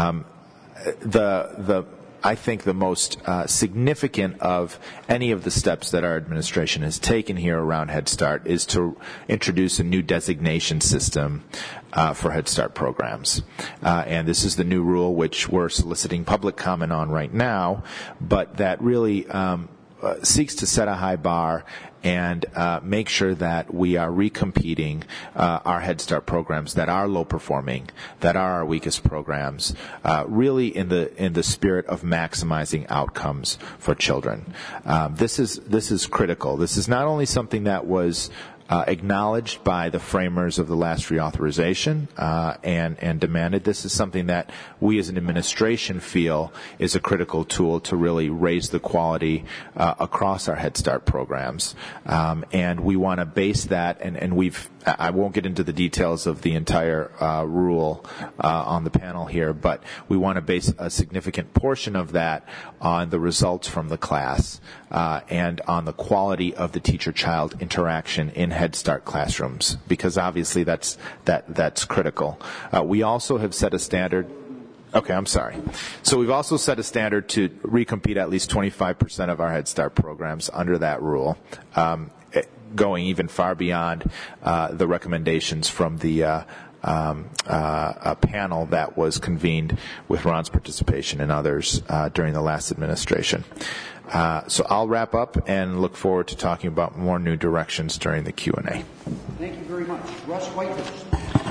I think the most significant of any of the steps that our administration has taken here around Head Start is to introduce a new designation system for Head Start programs. And this is the new rule which we're soliciting public comment on right now, but that really seeks to set a high bar and make sure that we are recompeting our Head Start programs that are low performing, that are our weakest programs, really in the spirit of maximizing outcomes for children. This is critical. This is not only something that was acknowledged by the framers of the last reauthorization and demanded. This is something that we as an administration feel is a critical tool to really raise the quality across our Head Start programs. And we want to base that, and I won't get into the details of the entire rule on the panel here, but we want to base a significant portion of that on the results from the class and on the quality of the teacher-child interaction in Head Start classrooms, because obviously that's critical. We also have set a standard. Okay, I'm sorry. So we've also set a standard to recompete at least 25% of our Head Start programs under that rule, going even far beyond the recommendations from the a panel that was convened with Ron's participation and others during the last administration. So I'll wrap up and look forward to talking about more new directions during the Q&A. Thank you very much. Russ Whitehurst.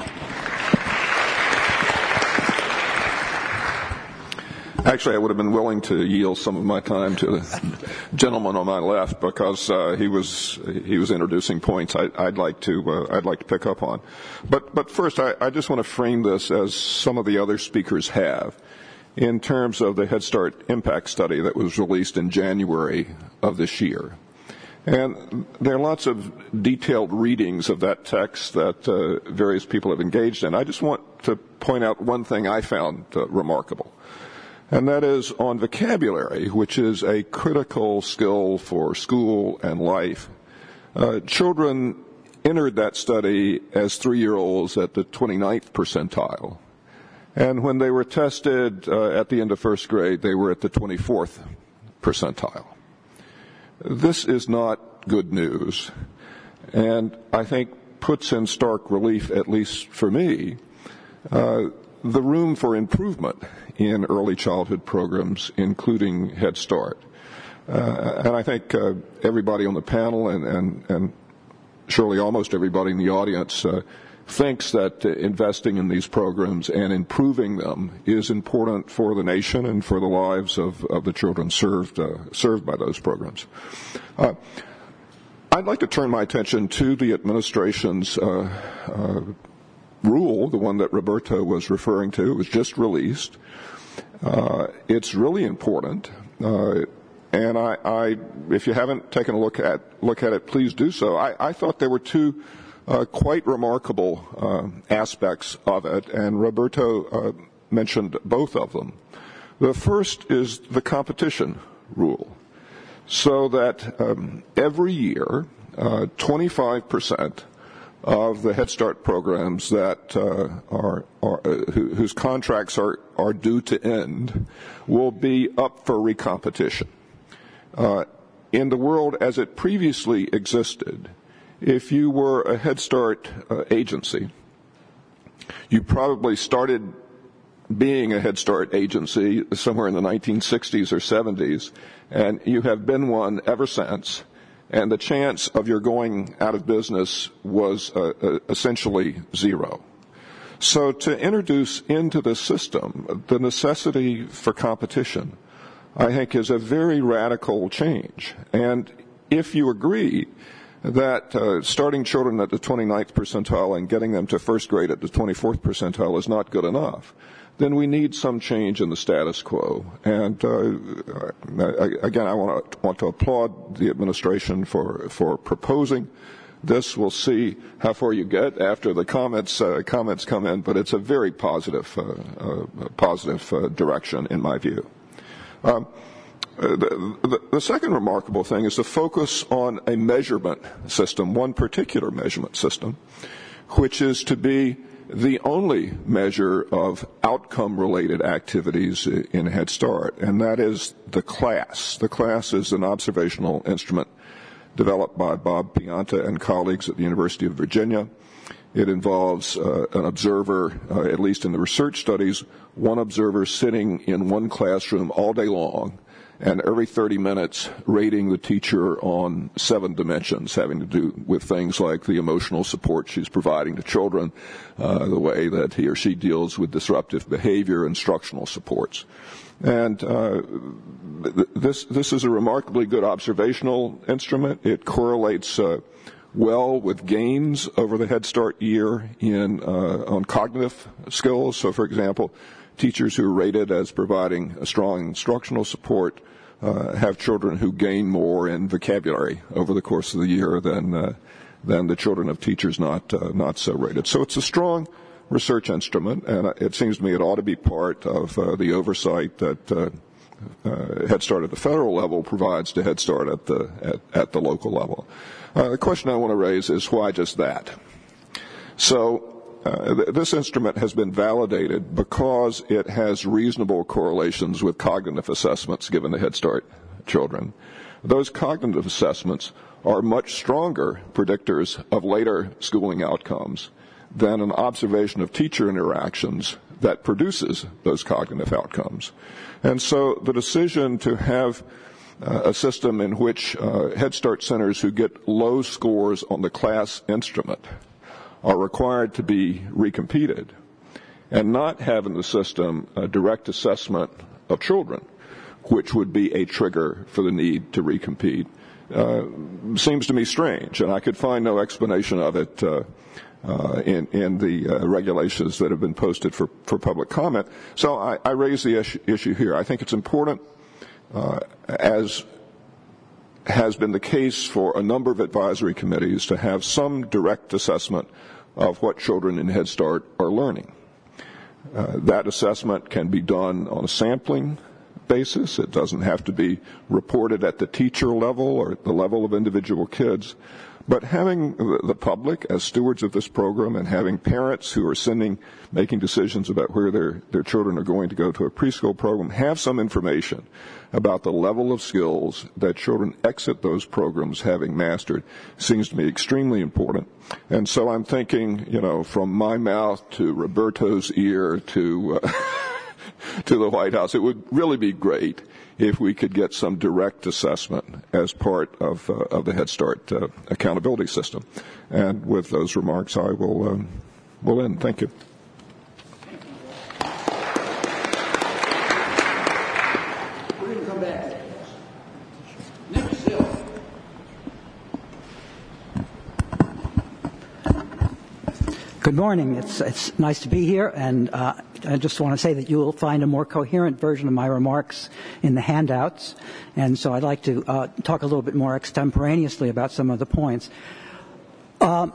Actually, I would have been willing to yield some of my time to the gentleman on my left because he was introducing points I'd like to pick up on. But first, I just want to frame this as some of the other speakers have, in terms of the Head Start impact study that was released in January of this year. And there are lots of detailed readings of that text that various people have engaged in. I just want to point out one thing I found remarkable. And that is on vocabulary, which is a critical skill for school and life. Children entered that study as 3-year-olds at the 29th percentile. And when they were tested at the end of first grade, they were at the 24th percentile. This is not good news, and I think puts in stark relief, at least for me, the room for improvement in early childhood programs, including Head Start. And I think everybody on the panel and surely almost everybody in the audience thinks that investing in these programs and improving them is important for the nation and for the lives of the children served by those programs. I'd like to turn my attention to the administration's rule, the one that Roberto was referring to. It was just released. It's really important, and I if you haven't taken a look at it, please do so. I thought there were two quite remarkable aspects of it, and Roberto mentioned both of them. The first is the competition rule, so that every year 25% of the Head Start programs that whose contracts are due to end will be up for recompetition. In the world as it previously existed, if you were a Head Start agency, you probably started being a Head Start agency somewhere in the 1960s or 70s, and you have been one ever since. And the chance of your going out of business was essentially zero. So to introduce into the system the necessity for competition, I think, is a very radical change. And if you agree that starting children at the 29th percentile and getting them to first grade at the 24th percentile is not good enough, then we need some change in the status quo. And again, I want to applaud the administration for proposing this. We'll see how far you get after the comments come in, but it's a very positive direction in my view. The second remarkable thing is the focus on a measurement system, one particular measurement system, which is to be the only measure of outcome-related activities in Head Start, and that is the class. The class is an observational instrument developed by Bob Pianta and colleagues at the University of Virginia. It involves an observer, at least in the research studies, one observer sitting in one classroom all day long, and every 30 minutes rating the teacher on 7 dimensions having to do with things like the emotional support she's providing to children, the way that he or she deals with disruptive behavior, instructional supports. And this is a remarkably good observational instrument. It correlates well with gains over the Head Start year on cognitive skills. So, for example, teachers who are rated as providing a strong instructional support have children who gain more in vocabulary over the course of the year than the children of teachers not so rated. So it's a strong research instrument, and it seems to me it ought to be part of the oversight that Head Start at the federal level provides to Head Start at the local level. The question I want to raise is why just that? So this instrument has been validated because it has reasonable correlations with cognitive assessments given to Head Start children. Those cognitive assessments are much stronger predictors of later schooling outcomes than an observation of teacher interactions that produces those cognitive outcomes. And so the decision to have a system in which Head Start centers who get low scores on the class instrument are required to be recompeted, and not have in the system a direct assessment of children, which would be a trigger for the need to recompete, seems to me strange, and I could find no explanation of it in the regulations that have been posted for public comment. So I raise the issue here. I think it's important, as has been the case for a number of advisory committees, to have some direct assessment of what children in Head Start are learning. That assessment can be done on a sampling basis. It doesn't have to be reported at the teacher level or at the level of individual kids. But having the public as stewards of this program, and having parents who are making decisions about where their children are going to go to a preschool program, have some information about the level of skills that children exit those programs having mastered, seems to me extremely important. And so I'm thinking, from my mouth to Roberto's ear to to the White House, it would really be great if we could get some direct assessment as part of the Head Start accountability system. And with those remarks, I will end. Thank you. We're going to come back. Next bill. Good morning. It's nice to be here, and I just want to say that you will find a more coherent version of my remarks in the handouts, and so I'd like to talk a little bit more extemporaneously about some of the points. The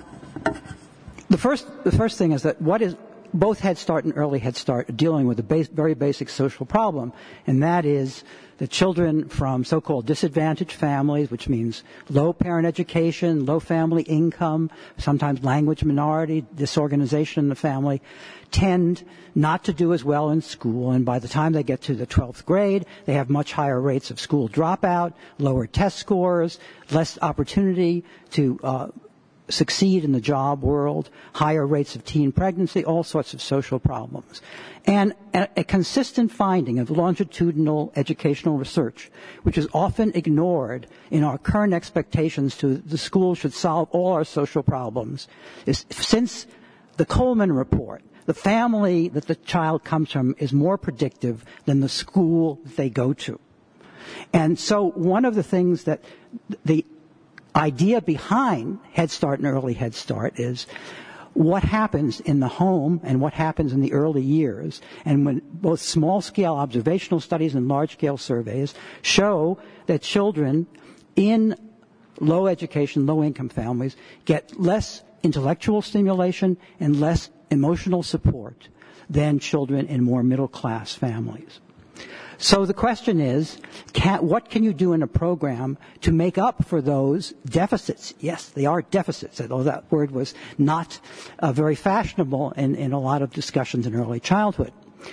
first thing is that both Head Start and Early Head Start are dealing with a very basic social problem, and that is that children from so-called disadvantaged families, which means low parent education, low family income, sometimes language minority, disorganization in the family, tend not to do as well in school, and by the time they get to the 12th grade, they have much higher rates of school dropout, lower test scores, less opportunity to succeed in the job world, higher rates of teen pregnancy, all sorts of social problems. And a consistent finding of longitudinal educational research, which is often ignored in our current expectations to the school should solve all our social problems, is since the Coleman report, the family that the child comes from is more predictive than the school they go to. And so one of the things that the idea behind Head Start and Early Head Start is what happens in the home and what happens in the early years. And when both small-scale observational studies and large-scale surveys show that children in low education, low-income families get less intellectual stimulation and less emotional support than children in more middle-class families. So the question is, what can you do in a program to make up for those deficits? Yes, they are deficits, although that word was not very fashionable in a lot of discussions in early childhood.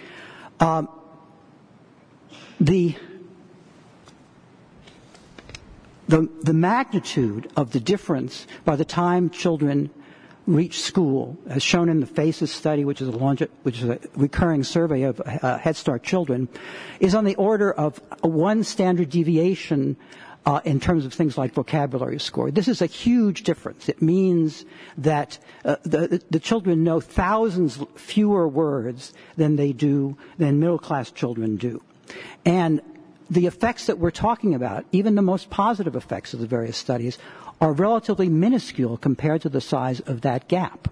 The magnitude of the difference by the time children reach school, as shown in the FACES study, which is a recurring survey of Head Start children, is on the order of one standard deviation in terms of things like vocabulary score. This is a huge difference. It means that the children know thousands fewer words than middle-class children do. And the effects that we're talking about, even the most positive effects of the various studies, are relatively minuscule compared to the size of that gap.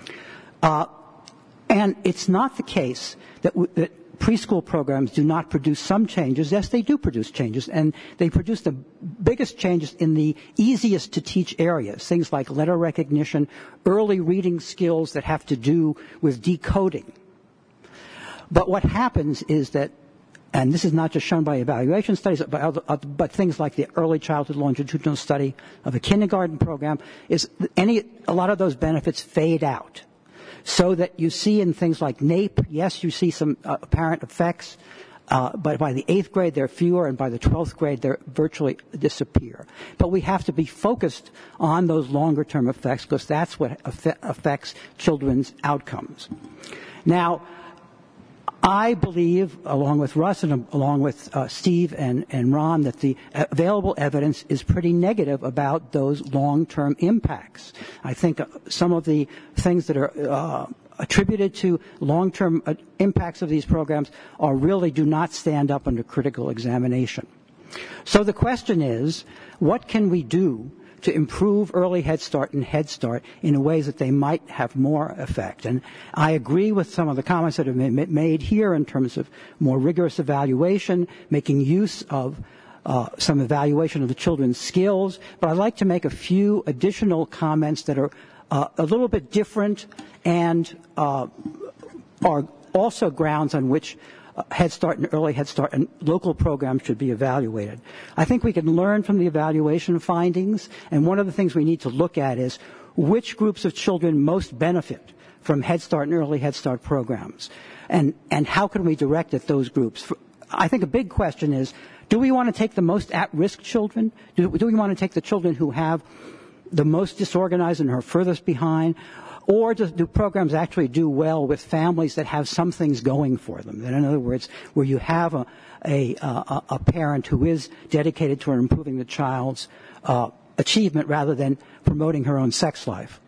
And it's not the case that preschool programs do not produce some changes. Yes, they do produce changes, and they produce the biggest changes in the easiest to teach areas, things like letter recognition, early reading skills that have to do with decoding. But what happens is that, and this is not just shown by evaluation studies, but things like the early childhood longitudinal study of a kindergarten program, a lot of those benefits fade out. So that you see in things like NAEP, yes, you see some apparent effects but by the 8th grade, there are fewer, and by the 12th grade, they virtually disappear. But we have to be focused on those longer-term effects because that's what affects children's outcomes. Now, I believe, along with Russ and along with Steve and Ron, that the available evidence is pretty negative about those long-term impacts. I think some of the things that are attributed to long-term impacts of these programs really do not stand up under critical examination. So the question is, what can we do to improve early Head Start and Head Start in ways that they might have more effect? And I agree with some of the comments that have been made here in terms of more rigorous evaluation, making use of some evaluation of the children's skills, but I'd like to make a few additional comments that are a little bit different and are also grounds on which Head Start and Early Head Start and local programs should be evaluated. I think we can learn from the evaluation findings, and one of the things we need to look at is which groups of children most benefit from Head Start and Early Head Start programs, and how can we direct at those groups. I think a big question is, do we want to take the most at-risk children? Do we want to take the children who have the most disorganized and are furthest behind? Or do programs actually do well with families that have some things going for them? In other words, where you have a parent who is dedicated toward improving the child's achievement rather than promoting her own sex life.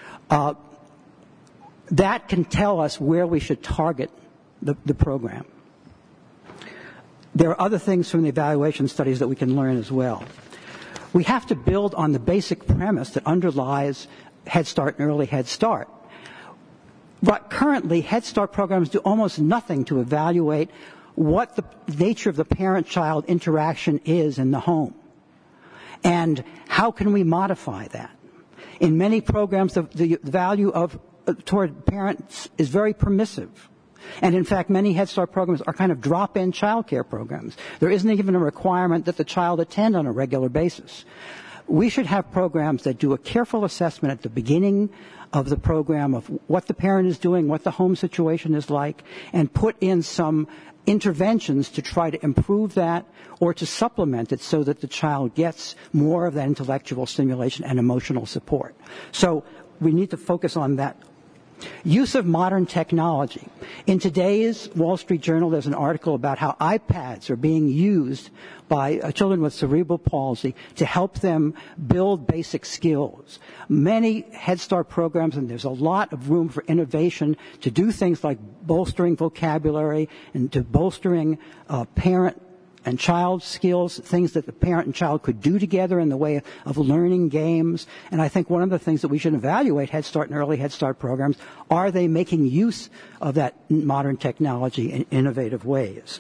That can tell us where we should target the program. There are other things from the evaluation studies that we can learn as well. We have to build on the basic premise that underlies Head Start and Early Head Start. But currently, Head Start programs do almost nothing to evaluate what the nature of the parent-child interaction is in the home. And how can we modify that? In many programs, the value toward parents is very permissive. And in fact, many Head Start programs are kind of drop-in child care programs. There isn't even a requirement that the child attend on a regular basis. We should have programs that do a careful assessment at the beginning of the program of what the parent is doing, what the home situation is like, and put in some interventions to try to improve that or to supplement it so that the child gets more of that intellectual stimulation and emotional support. So we need to focus on that. Use of modern technology. In today's Wall Street Journal, there's an article about how iPads are being used by children with cerebral palsy to help them build basic skills. Many Head Start programs, and there's a lot of room for innovation to do things like bolstering vocabulary and to bolstering parent and child skills, things that the parent and child could do together in the way of learning games. And I think one of the things that we should evaluate Head Start and Early Head Start programs, are they making use of that modern technology in innovative ways?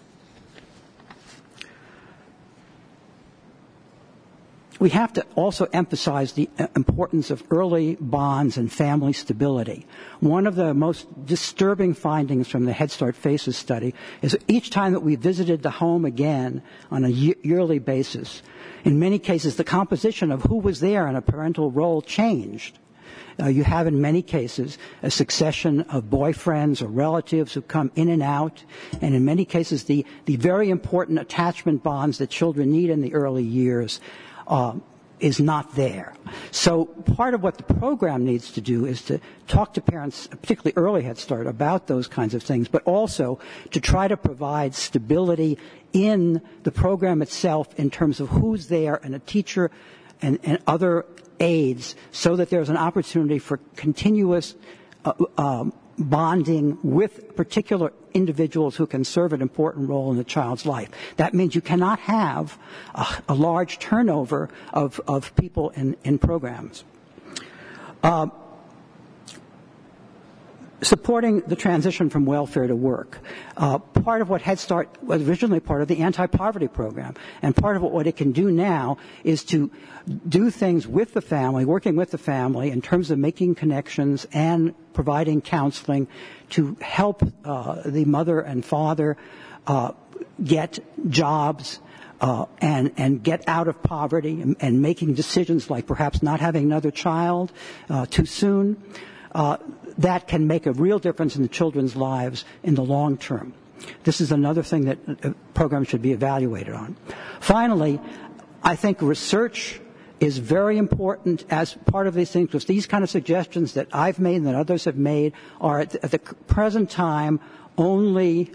We have to also emphasize the importance of early bonds and family stability. One of the most disturbing findings from the Head Start Faces study is that each time that we visited the home again on a yearly basis, in many cases the composition of who was there in a parental role changed. You have in many cases a succession of boyfriends or relatives who come in and out, and in many cases the very important attachment bonds that children need in the early years is not there. So part of what the program needs to do is to talk to parents, particularly early Head Start, about those kinds of things, but also to try to provide stability in the program itself in terms of who's there and a teacher and other aides so that there's an opportunity for continuous bonding with particular individuals who can serve an important role in the child's life. That means you cannot have a large turnover of people in programs. Supporting the transition from welfare to work. Part of what Head Start was originally part of the anti-poverty program, and part of what it can do now is to do things with the family, working with the family in terms of making connections and providing counseling to help the mother and father get jobs and get out of poverty and making decisions like perhaps not having another child too soon. That can make a real difference in the children's lives in the long term. This is another thing that programs should be evaluated on. Finally, I think research is very important as part of these things, because these kind of suggestions that I've made and that others have made are at the present time only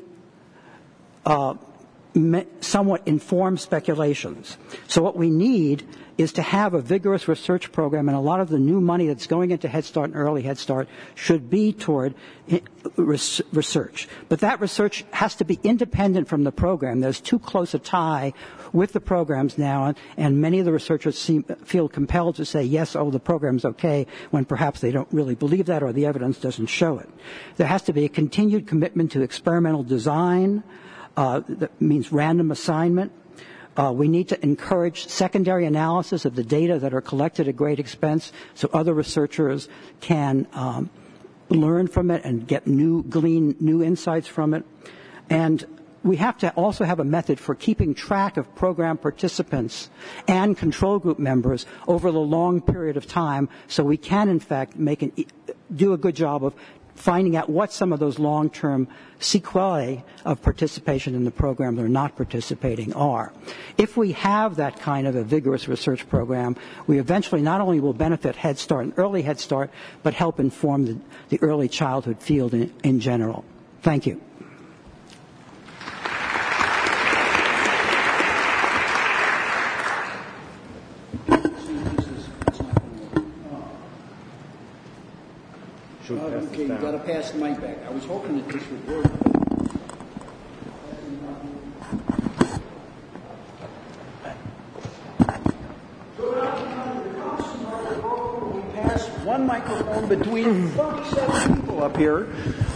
somewhat informed speculations. So what we need is to have a vigorous research program, and a lot of the new money that's going into Head Start and Early Head Start should be toward research. But that research has to be independent from the program. There's too close a tie with the programs now, and many of the researchers feel compelled to say, yes, the program's okay, when perhaps they don't really believe that or the evidence doesn't show it. There has to be a continued commitment to experimental design. That means random assignment. We need to encourage secondary analysis of the data that are collected at great expense so other researchers can learn from it and glean new insights from it. And we have to also have a method for keeping track of program participants and control group members over the long period of time, so we can, in fact, do a good job of finding out what some of those long-term sequelae of participation in the program that are not participating are. If we have that kind of a vigorous research program, we eventually not only will benefit Head Start and Early Head Start, but help inform the early childhood field in general. Thank you. Okay, you got to pass the mic back. I was hoping that this would work. We passed one microphone between 37 people up here.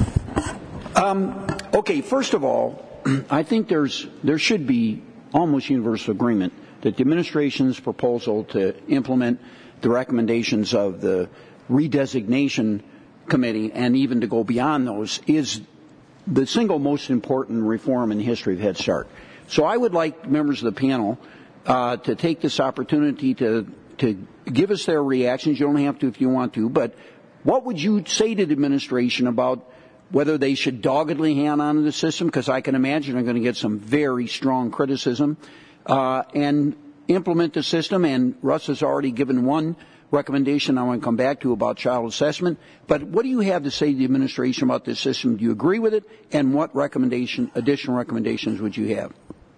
Okay, first of all, I think there should be almost universal agreement that the administration's proposal to implement the recommendations of the redesignation committee, and even to go beyond those, is the single most important reform in the history of Head Start. So I would like members of the panel to take this opportunity to give us their reactions. You don't have to if you want to, but what would you say to the administration about whether they should doggedly hang on to the system, because I can imagine they're going to get some very strong criticism, and implement the system? And Russ has already given one recommendation I want to come back to about child assessment. But what do you have to say to the administration about this system? Do you agree with it? And what additional recommendations would you have?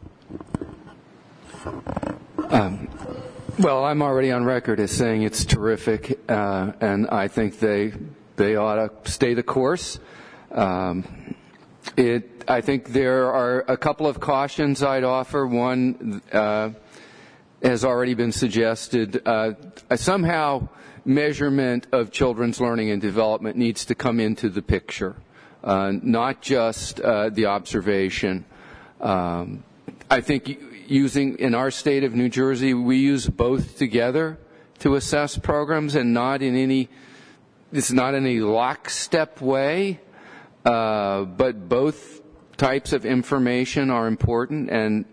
Well, I'm already on record as saying it's terrific, and I think they ought to stay the course. I think there are a couple of cautions I'd offer. One has already been suggested. Somehow measurement of children's learning and development needs to come into the picture, not just the observation. I think in our state of New Jersey, we use both together to assess programs, and it's not in a lockstep way, but both types of information are important, and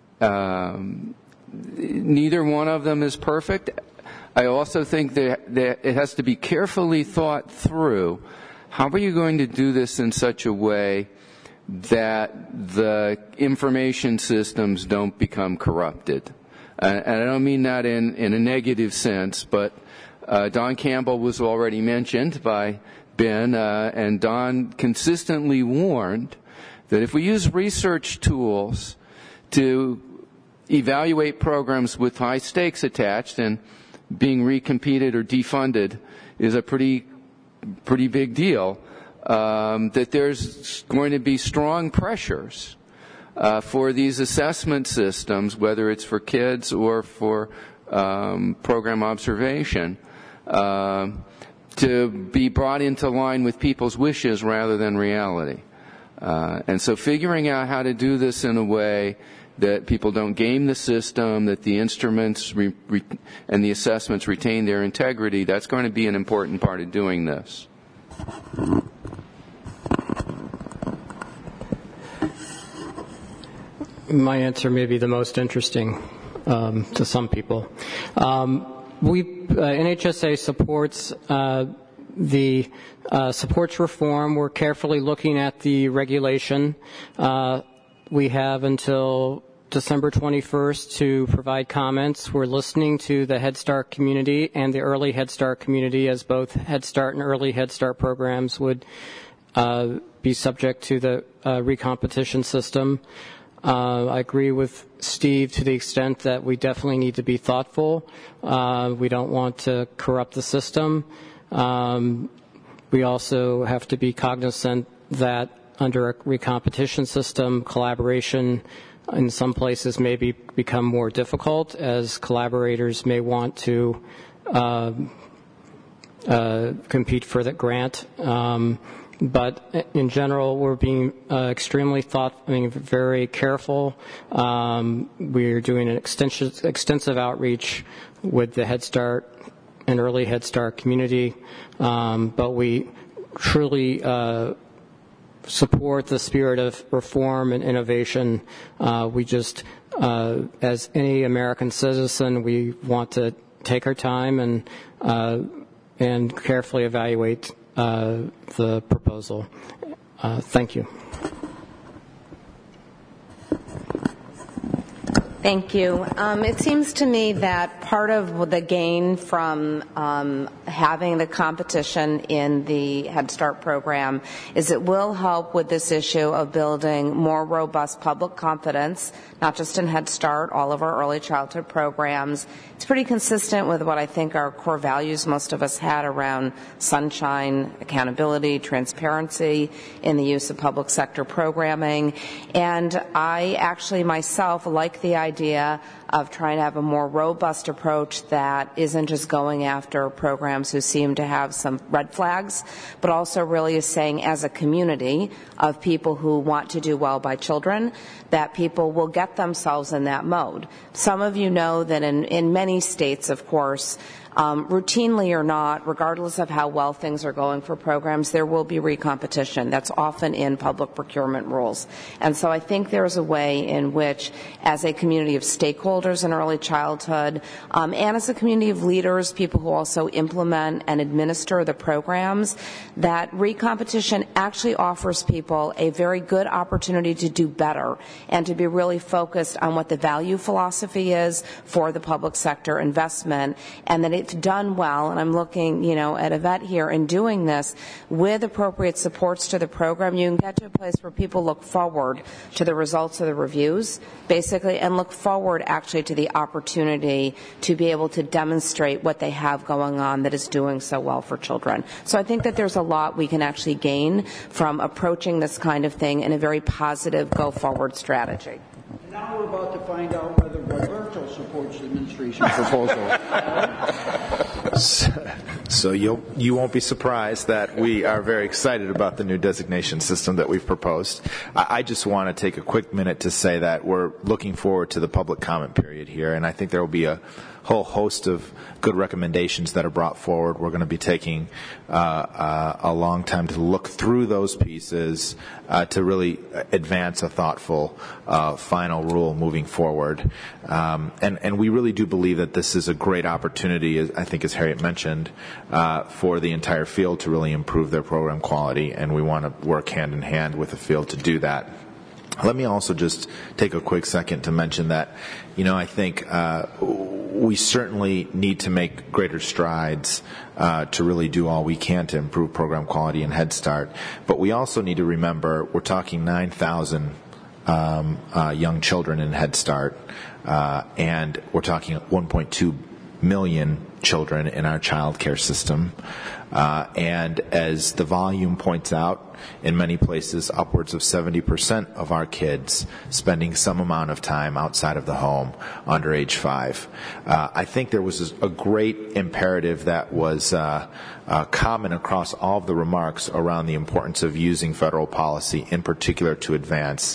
neither one of them is perfect. I also think that it has to be carefully thought through. How are you going to do this in such a way that the information systems don't become corrupted? And I don't mean that in a negative sense, but Don Campbell was already mentioned by Ben, and Don consistently warned that if we use research tools to evaluate programs with high stakes attached, and being recompeted or defunded is a pretty big deal, that there's going to be strong pressures for these assessment systems, whether it's for kids or for program observation, to be brought into line with people's wishes rather than reality. And so figuring out how to do this in a way that people don't game the system, that the instruments and the assessments retain their integrity, that's going to be an important part of doing this. My answer may be the most interesting to some people. NHSA supports The supports reform, we're carefully looking at the regulation. We have until December 21st to provide comments. We're listening to the Head Start community and the Early Head Start community, as both Head Start and Early Head Start programs would be subject to the recompetition system. I agree with Steve to the extent that we definitely need to be thoughtful. We don't want to corrupt the system. We also have to be cognizant that under a recompetition system, collaboration in some places may become more difficult, as collaborators may want to compete for the grant. But in general, we're being extremely very careful. We're doing an extensive outreach with the Head Start and Early Head Start community, but we truly support the spirit of reform and innovation. We just, as any American citizen, we want to take our time and carefully evaluate the proposal. Thank you. Thank you. It seems to me that part of the gain from having the competition in the Head Start program is it will help with this issue of building more robust public confidence, not just in Head Start, all of our early childhood programs. It's pretty consistent with what I think our core values most of us had around sunshine, accountability, transparency in the use of public sector programming. And I actually myself like the idea of trying to have a more robust approach that isn't just going after programs who seem to have some red flags, but also really is saying as a community of people who want to do well by children, that people will get themselves in that mode. Some of you know that in many states, of course, routinely or not, regardless of how well things are going for programs, there will be recompetition. That's often in public procurement rules. And so I think there's a way in which, as a community of stakeholders in early childhood, and as a community of leaders, people who also implement and administer the programs, that recompetition actually offers people a very good opportunity to do better and to be really focused on what the value philosophy is for the public sector investment, and that it's done well. And I'm looking, at Yvette here in doing this with appropriate supports to the program. You can get to a place where people look forward to the results of the reviews, basically, and look forward actually to the opportunity to be able to demonstrate what they have going on that is doing so well for children. So I think that there's a lot we can actually gain from approaching this kind of thing in a very positive go-forward strategy. Now we're about to find out whether Roberto supports the administration's proposal. So you won't be surprised that we are very excited about the new designation system that we've proposed. I just want to take a quick minute to say that we're looking forward to the public comment period here, and I think there will be a whole host of good recommendations that are brought forward. We're going to be taking a long time to look through those pieces to really advance a thoughtful final rule moving forward. And we really do believe that this is a great opportunity, I think as Harriet mentioned, for the entire field to really improve their program quality, and we want to work hand in hand with the field to do that. Let me also just take a quick second to mention that, I think we certainly need to make greater strides to really do all we can to improve program quality in Head Start. But we also need to remember we're talking 9,000 young children in Head Start, and we're talking 1.2 million children in our child care system. And as the volume points out, in many places, upwards of 70% of our kids spending some amount of time outside of the home under age 5. I think there was a great imperative that was common across all of the remarks around the importance of using federal policy, in particular to advance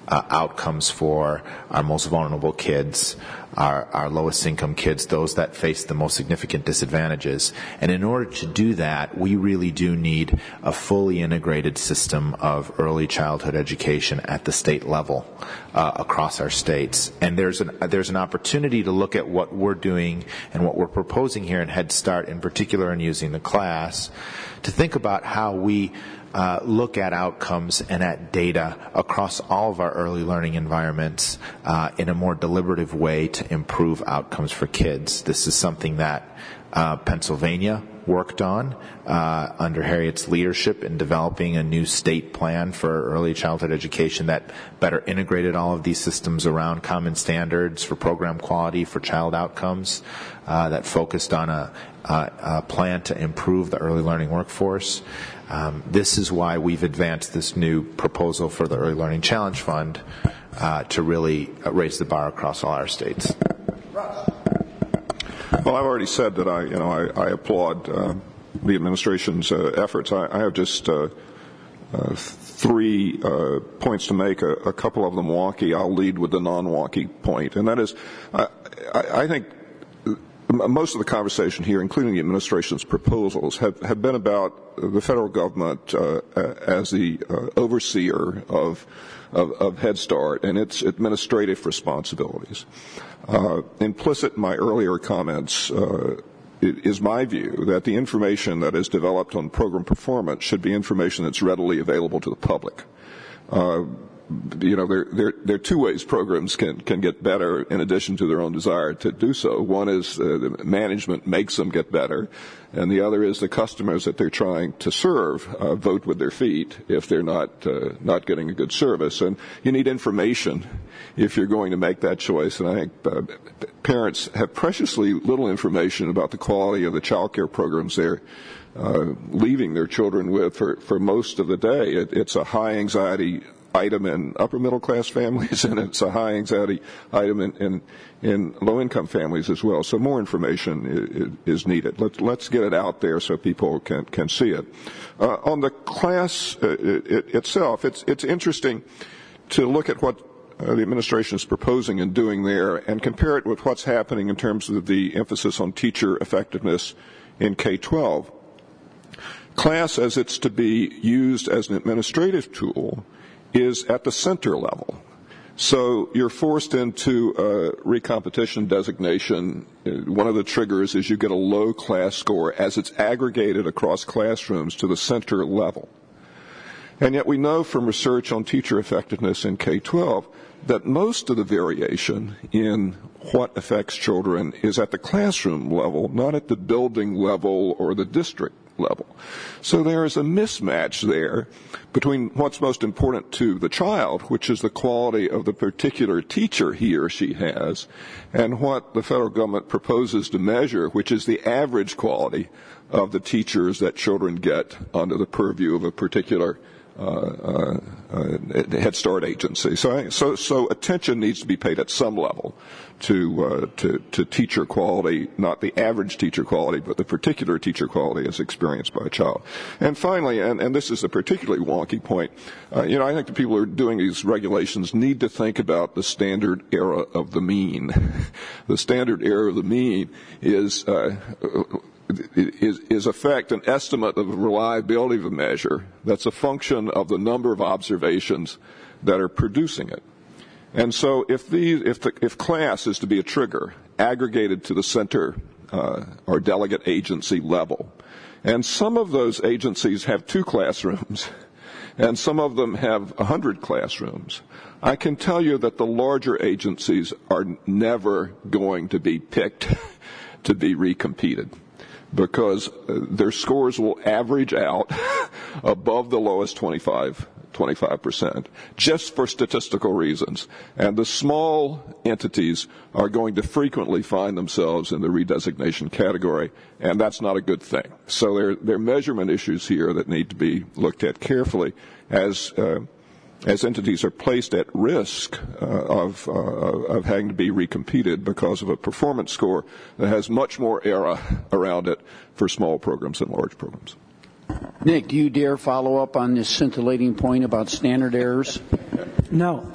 outcomes for our most vulnerable kids, our lowest income kids, those that face the most significant disadvantages. And in order to do that, we really do need a fully integrated system of early childhood education at the state level across our states. And there's an opportunity to look at what we're doing and what we're proposing here in Head Start, in particular in using the class, to think about how we look at outcomes and at data across all of our early learning environments in a more deliberative way to improve outcomes for kids. This is something that Pennsylvania worked on under Harriet's leadership in developing a new state plan for early childhood education that better integrated all of these systems around common standards for program quality, for child outcomes, that focused on a plan to improve the early learning workforce. This is why we've advanced this new proposal for the Early Learning Challenge Fund to really raise the bar across all our states. Well, I've already said that I applaud the administration's efforts. I have just 3 points to make, a couple of them wonky. I'll lead with the non-wonky point, and that is I think most of the conversation here, including the administration's proposals, have been about the federal government as the overseer of Head Start and its administrative responsibilities. Implicit in my earlier comments is my view that the information that is developed on program performance should be information that's readily available to the public. There are 2 ways programs can get better in addition to their own desire to do so. One is management makes them get better, and the other is the customers that they're trying to serve vote with their feet if they're not getting a good service. And you need information if you're going to make that choice. And I think parents have preciously little information about the quality of the child care programs they're leaving their children with for most of the day. It's a high anxiety item in upper middle class families, and it's a high anxiety item in low income families as well. So more information is needed. Let's get it out there so people can see it. On the class itself, it's interesting to look at what the administration is proposing and doing there and compare it with what's happening in terms of the emphasis on teacher effectiveness in K-12. Class, as it's to be used as an administrative tool, is at the center level. So you're forced into a recompetition designation. One of the triggers is you get a low class score as it's aggregated across classrooms to the center level. And yet we know from research on teacher effectiveness in K-12 that most of the variation in what affects children is at the classroom level, not at the building level or the district level. So there is a mismatch there between what's most important to the child, which is the quality of the particular teacher he or she has, and what the federal government proposes to measure, which is the average quality of the teachers that children get under the purview of a particular Head Start agency. So attention needs to be paid at some level to teacher quality, not the average teacher quality, but the particular teacher quality as experienced by a child. And finally, and this is a particularly wonky point, I think the people who are doing these regulations need to think about the standard error of the mean. The standard error of the mean is effect an estimate of the reliability of a measure that's a function of the number of observations that are producing it. And so if class is to be a trigger aggregated to the center or delegate agency level, and some of those agencies have 2 classrooms and some of them have 100 classrooms, I can tell you that the larger agencies are never going to be picked to be recompeted, because their scores will average out above the lowest 25%, just for statistical reasons. And the small entities are going to frequently find themselves in the redesignation category, and that's not a good thing. So there are measurement issues here that need to be looked at carefully as entities are placed at risk of having to be recompeted because of a performance score that has much more error around it for small programs than large programs. Nick, do you dare follow up on this scintillating point about standard errors? No.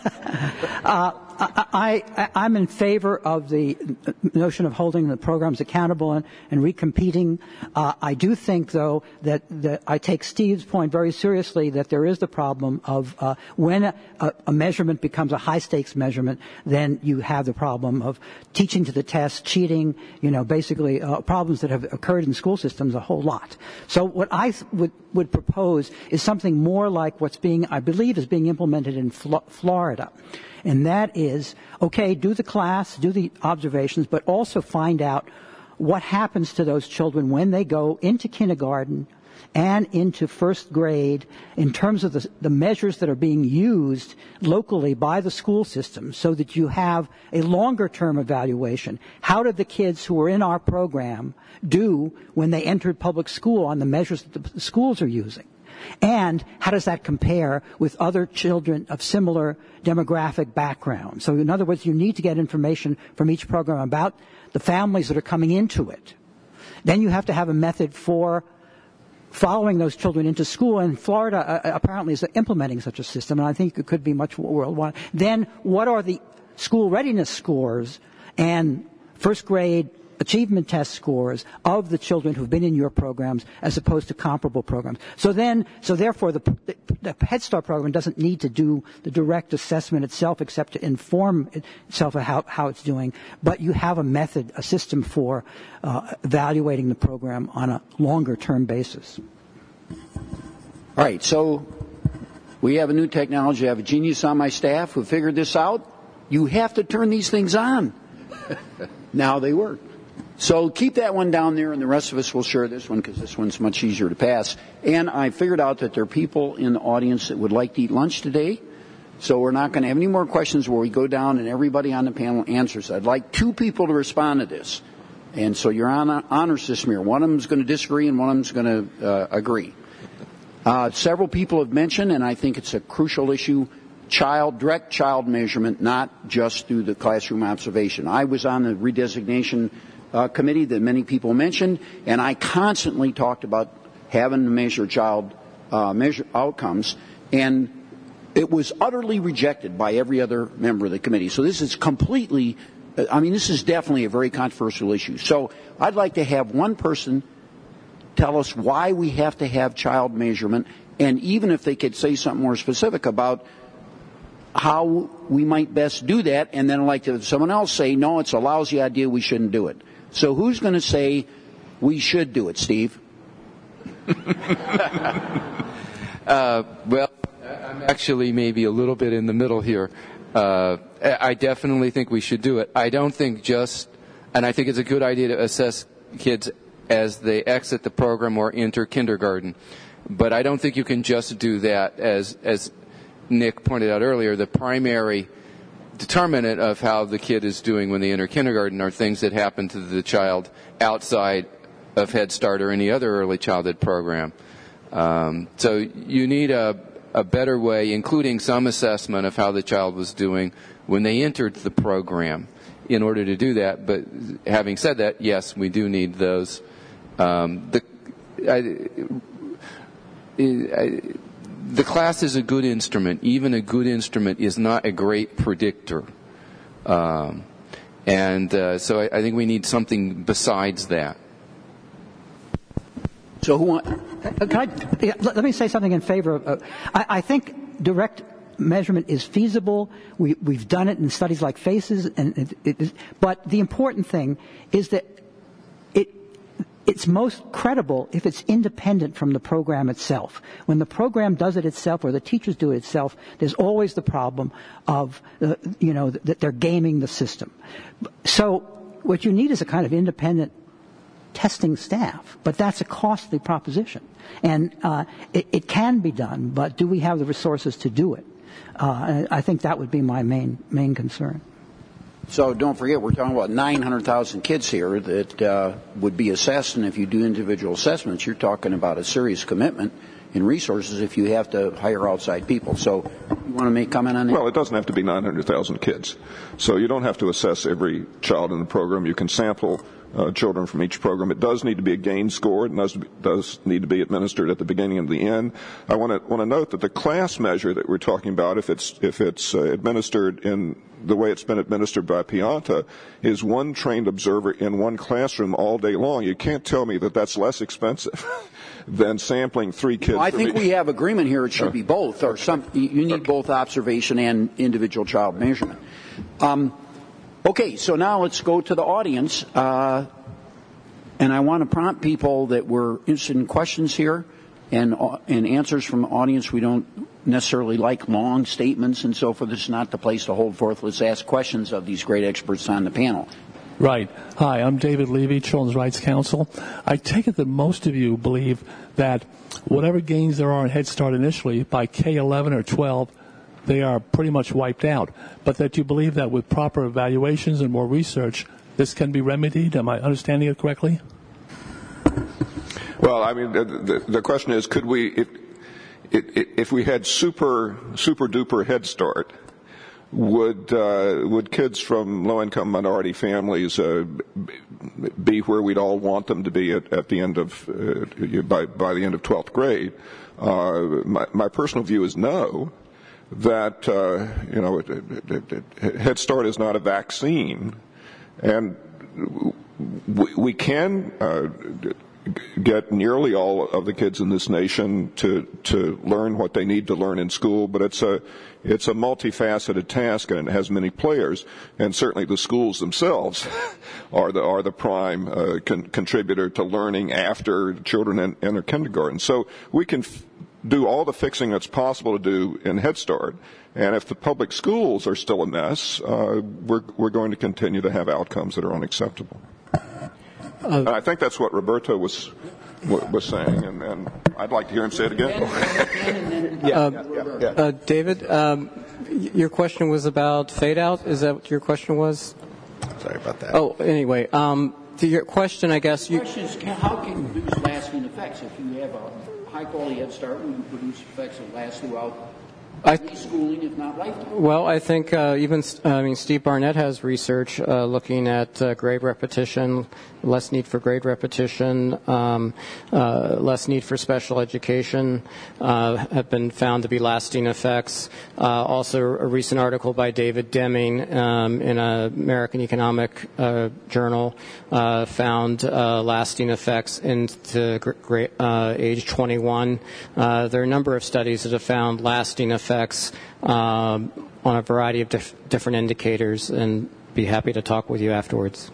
I'm in favor of the notion of holding the programs accountable and recompeting. I do think, though, that I take Steve's point very seriously that there is the problem of when a measurement becomes a high-stakes measurement, then you have the problem of teaching to the test, cheating, basically problems that have occurred in school systems a whole lot. So what I would propose is something more like I believe is being implemented in Florida. And that is, okay, do the class, do the observations, but also find out what happens to those children when they go into kindergarten and into first grade in terms of the measures that are being used locally by the school system so that you have a longer-term evaluation. How did the kids who were in our program do when they entered public school on the measures that the schools are using? And how does that compare with other children of similar demographic background? So in other words, you need to get information from each program about the families that are coming into it. Then you have to have a method for following those children into school, and Florida apparently is implementing such a system, and I think it could be much worldwide. Then what are the school readiness scores and first grade achievement test scores of the children who've been in your programs as opposed to comparable programs? So therefore the Head Start program doesn't need to do the direct assessment itself except to inform itself of how it's doing, but you have a method, a system for evaluating the program on a longer term basis. All right, so we have a new technology. I have a genius on my staff who figured this out. You have to turn these things on. Now they work. So keep that one down there, and the rest of us will share this one because this one's much easier to pass. And I figured out that there are people in the audience that would like to eat lunch today. So we're not going to have any more questions where we go down and everybody on the panel answers. I'd like 2 people to respond to this. And so you're on honor system here. One of them is going to disagree and one of them is going to agree. Several people have mentioned, and I think it's a crucial issue, direct child measurement, not just through the classroom observation. I was on the redesignation committee that many people mentioned, and I constantly talked about having to measure child outcomes, and it was utterly rejected by every other member of the committee. So this is this is definitely a very controversial issue. So I'd like to have one person tell us why we have to have child measurement, and even if they could say something more specific about how we might best do that, and then I'd like to have someone else say, no, it's a lousy idea, we shouldn't do it. So who's going to say we should do it, Steve? Well, I'm actually maybe a little bit in the middle here. I definitely think we should do it. I don't think and I think it's a good idea to assess kids as they exit the program or enter kindergarten. But I don't think you can just do that, as Nick pointed out earlier. The primary determinant of how the kid is doing when they enter kindergarten are things that happen to the child outside of Head Start or any other early childhood program. So you need a better way, including some assessment of how the child was doing when they entered the program in order to do that. But having said that, yes, we do need those. The class is a good instrument. Even a good instrument is not a great predictor. So I think we need something besides that. So let me say something in favor of. I think direct measurement is feasible. We've done it in studies like FACES, but the important thing is that it's most credible if it's independent from the program itself. When the program does it itself or the teachers do it itself, there's always the problem of, that they're gaming the system. So what you need is a kind of independent testing staff, but that's a costly proposition. And it can be done, but do we have the resources to do it? I think that would be my main concern. So don't forget, we're talking about 900,000 kids here that would be assessed, and if you do individual assessments, you're talking about a serious commitment. in resources if you have to hire outside people. So you want to make comment on that? Well, it doesn't have to be 900,000 kids. So you don't have to assess every child in the program. You can sample children from each program. It does need to be a gain score. It does need to be administered at the beginning and the end. I want to note that the class measure that we're talking about, if it's administered in the way it's been administered by Pianta, is one trained observer in one classroom all day long. You can't tell me that that's less expensive than sampling 3 kids. Well, I think we have agreement here. It should be both, or you need both observation and individual child measurement. Okay, so now let's go to the audience, and I want to prompt people that were interested in questions here and answers from the audience. We don't necessarily like long statements and so forth. This is not the place to hold forth. Let's ask questions of these great experts on the panel. Right. Hi, I'm David Levy, Children's Rights Council. I take it that most of you believe that whatever gains there are in Head Start initially, by K11 or 12, they are pretty much wiped out, but that you believe that with proper evaluations and more research, this can be remedied. Am I understanding it correctly? Well, I mean, the question is, could we, if we had super duper Head Start, would kids from low-income minority families be where we'd all want them to be at the end of by the end of 12th grade? My personal view is no. That Head Start is not a vaccine, and we can get nearly all of the kids in this nation to learn what they need to learn in school, but it's a multifaceted task, and it has many players, and certainly the schools themselves are the prime contributor to learning after children enter kindergarten. So we can do all the fixing that's possible to do in Head Start, and if the public schools are still a mess, we're going to continue to have outcomes that are unacceptable. And I think that's what Roberto was saying, and I'd like to hear him say it again. David, your question was about fade out. Is that what your question was? Sorry about that. Oh, anyway, to your question, I guess The question is, how can you produce lasting effects? If you have a high-quality Head Start, will you produce effects that last throughout schooling, if not lifetime? Well, I think Steve Barnett has research looking at grade repetition, less need for grade repetition, less need for special education, have been found to be lasting effects. Also, a recent article by David Deming in an American Economic Journal found lasting effects into age 21. There are a number of studies that have found lasting effects on a variety of different indicators, and be happy to talk with you afterwards.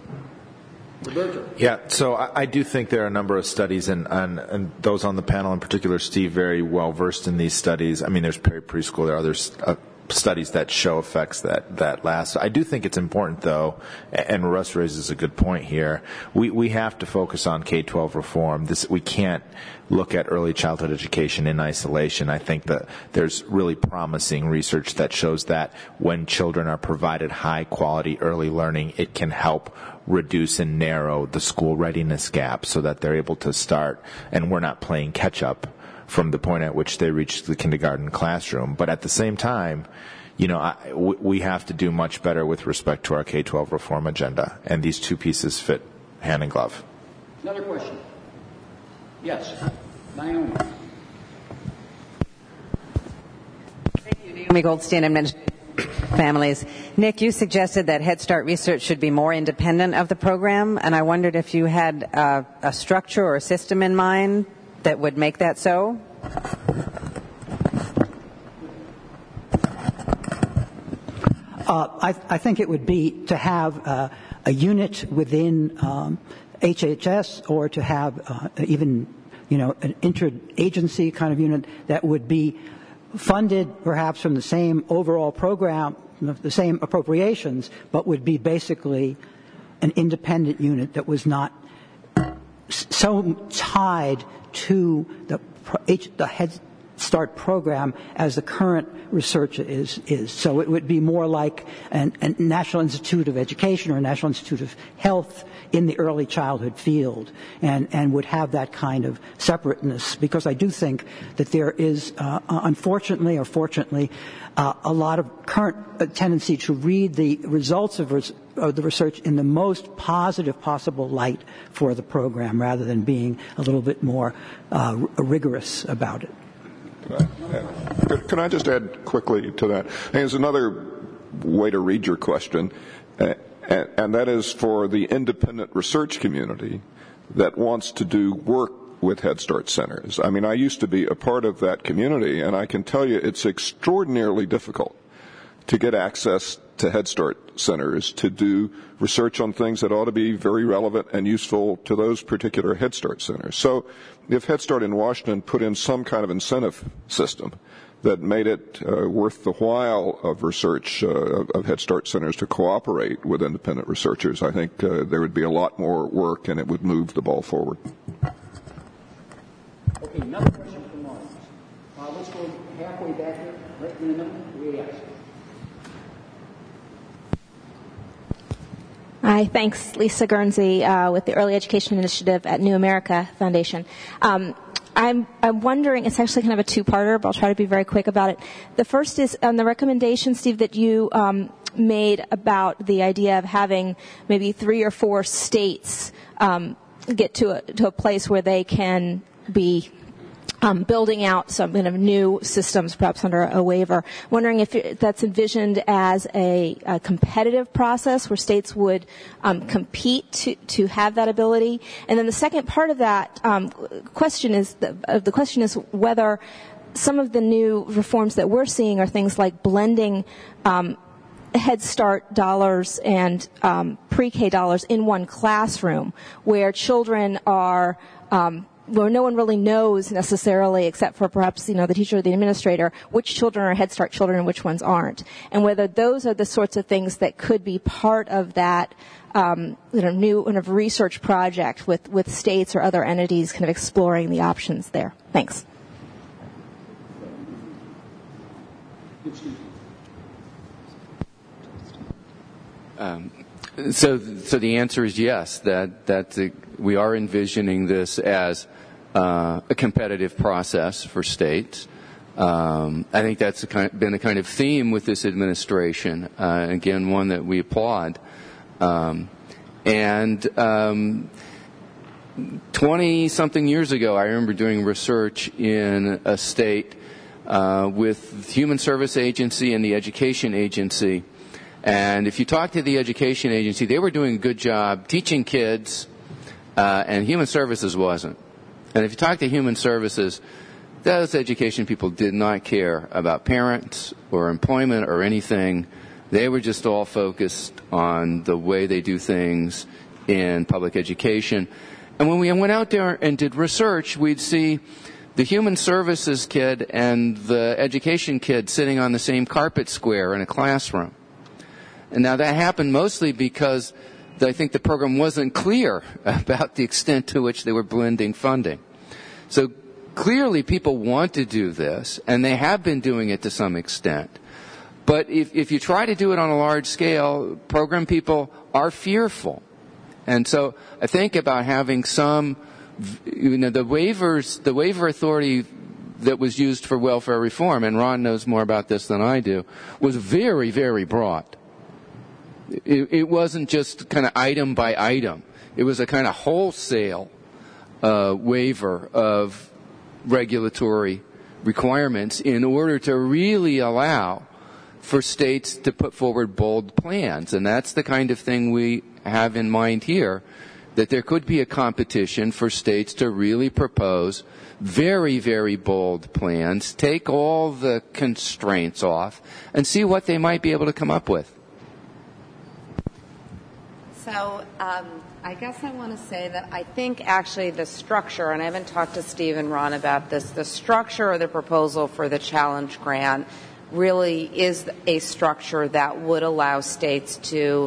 Yeah, so I do think there are a number of studies, and those on the panel in particular, Steve, very well versed in these studies. I mean, there's preschool, there are others. Studies that show effects that last. I do think it's important, though, and Russ raises a good point here. We have to focus on K-12 reform. We can't look at early childhood education in isolation. I think that there's really promising research that shows that when children are provided high-quality early learning, it can help reduce and narrow the school readiness gap so that they're able to start, and we're not playing catch-up from the point at which they reach the kindergarten classroom. But at the same time, we have to do much better with respect to our K-12 reform agenda, and these two pieces fit hand in glove. Another question. Yes, Naomi. Thank you, Naomi Goldstein, Administrative Families. Nick, you suggested that Head Start research should be more independent of the program, and I wondered if you had a structure or a system in mind that would make that so? I think it would be to have a unit within HHS, or to have even an interagency kind of unit that would be funded perhaps from the same overall program, the same appropriations, but would be basically an independent unit that was not so tied to the Head Start program as the current research is. So it would be more like a National Institute of Education or a National Institute of Health in the early childhood field, and would have that kind of separateness, because I do think that there is, unfortunately or fortunately, a lot of current tendency to read the results of the research in the most positive possible light for the program, rather than being a little bit more rigorous about it. Can I just add quickly to that? There's another way to read your question, and that is for the independent research community that wants to do work with Head Start centers. I mean, I used to be a part of that community, and I can tell you it's extraordinarily difficult to get access to Head Start centers to do research on things that ought to be very relevant and useful to those particular Head Start centers. So if Head Start in Washington put in some kind of incentive system that made it worth the while of research of Head Start centers to cooperate with independent researchers, I think there would be a lot more work and it would move the ball forward. Okay, another question from Lawrence. Let's go halfway back here, right in the middle. Yes. Hi, thanks. Lisa Guernsey with the Early Education Initiative at New America Foundation. I'm wondering, it's actually kind of a two-parter, but I'll try to be very quick about it. The first is on the recommendation, Steve, that you made about the idea of having maybe 3 or 4 states get to a place where they can be building out some kind of new systems, perhaps under a waiver. Wondering if that's envisioned as a competitive process where states would compete to have that ability. And then the second part of that question is whether some of the new reforms that we're seeing are things like blending Head Start dollars and pre-K dollars in one classroom, where children are where no one really knows necessarily, except for perhaps, the teacher or the administrator, which children are Head Start children and which ones aren't. And whether those are the sorts of things that could be part of that, new kind of research project with states or other entities kind of exploring the options there. Thanks. So the answer is yes, that we are envisioning this as a competitive process for states. I think that's been a kind of theme with this administration, again, one that we applaud. 20-something years ago, I remember doing research in a state with the Human Service Agency and the Education Agency. And if you talk to the Education Agency, they were doing a good job teaching kids, and Human Services wasn't. And if you talk to Human Services, those education people did not care about parents or employment or anything. They were just all focused on the way they do things in public education. And when we went out there and did research, we'd see the Human Services kid and the education kid sitting on the same carpet square in a classroom. And now that happened mostly because I think the program wasn't clear about the extent to which they were blending funding. So clearly people want to do this, and they have been doing it to some extent. But if you try to do it on a large scale, program people are fearful. And so I think about having some, the waiver authority that was used for welfare reform, and Ron knows more about this than I do, was very, very broad. It wasn't just kind of item by item. It was a kind of wholesale waiver of regulatory requirements in order to really allow for states to put forward bold plans. And that's the kind of thing we have in mind here, that there could be a competition for states to really propose very, very bold plans, take all the constraints off, and see what they might be able to come up with. So I guess I want to say that I think actually the structure, and I haven't talked to Steve and Ron about this, the structure of the proposal for the challenge grant really is a structure that would allow states to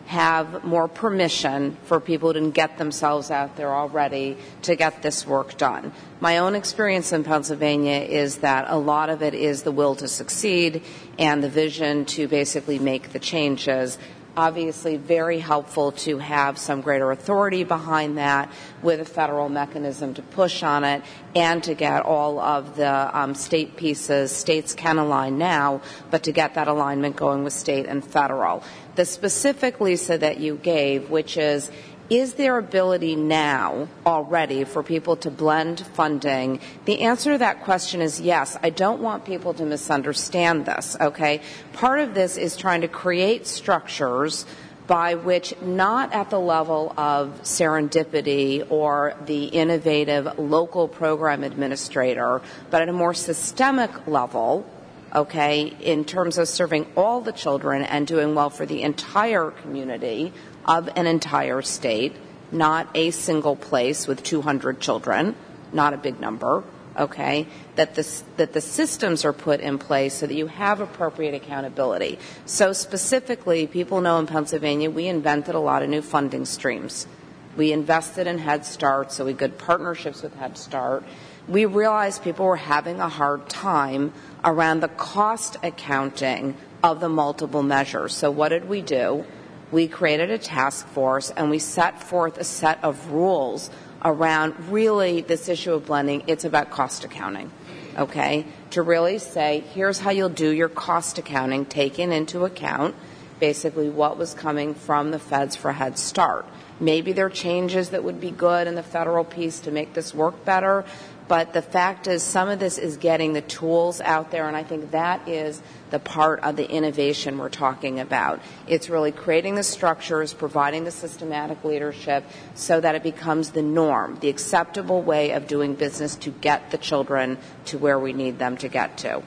have more permission for people to get themselves out there already to get this work done. My own experience in Pennsylvania is that a lot of it is the will to succeed and the vision to basically make the changes. Obviously, very helpful to have some greater authority behind that with a federal mechanism to push on it and to get all of the state pieces. States can align now, but to get that alignment going with state and federal. The specific, Lisa, that you gave, which is there ability now already for people to blend funding? The answer to that question is yes. I don't want people to misunderstand this, okay? Part of this is trying to create structures by which, not at the level of serendipity or the innovative local program administrator, but at a more systemic level, okay, in terms of serving all the children and doing well for the entire community of an entire state, not a single place with 200 children, not a big number, okay, that the systems are put in place so that you have appropriate accountability. So specifically, people know in Pennsylvania we invented a lot of new funding streams. We invested in Head Start, so we had good partnerships with Head Start. We realized people were having a hard time around the cost accounting of the multiple measures. So what did we do? We created a task force and we set forth a set of rules around really this issue of blending. It's about cost accounting, okay? To really say, here's how you'll do your cost accounting, taking into account basically what was coming from the feds for Head Start. Maybe there are changes that would be good in the federal piece to make this work better, but the fact is some of this is getting the tools out there, and I think that is the part of the innovation we're talking about. It's really creating the structures, providing the systematic leadership so that it becomes the norm, the acceptable way of doing business to get the children to where we need them to get to.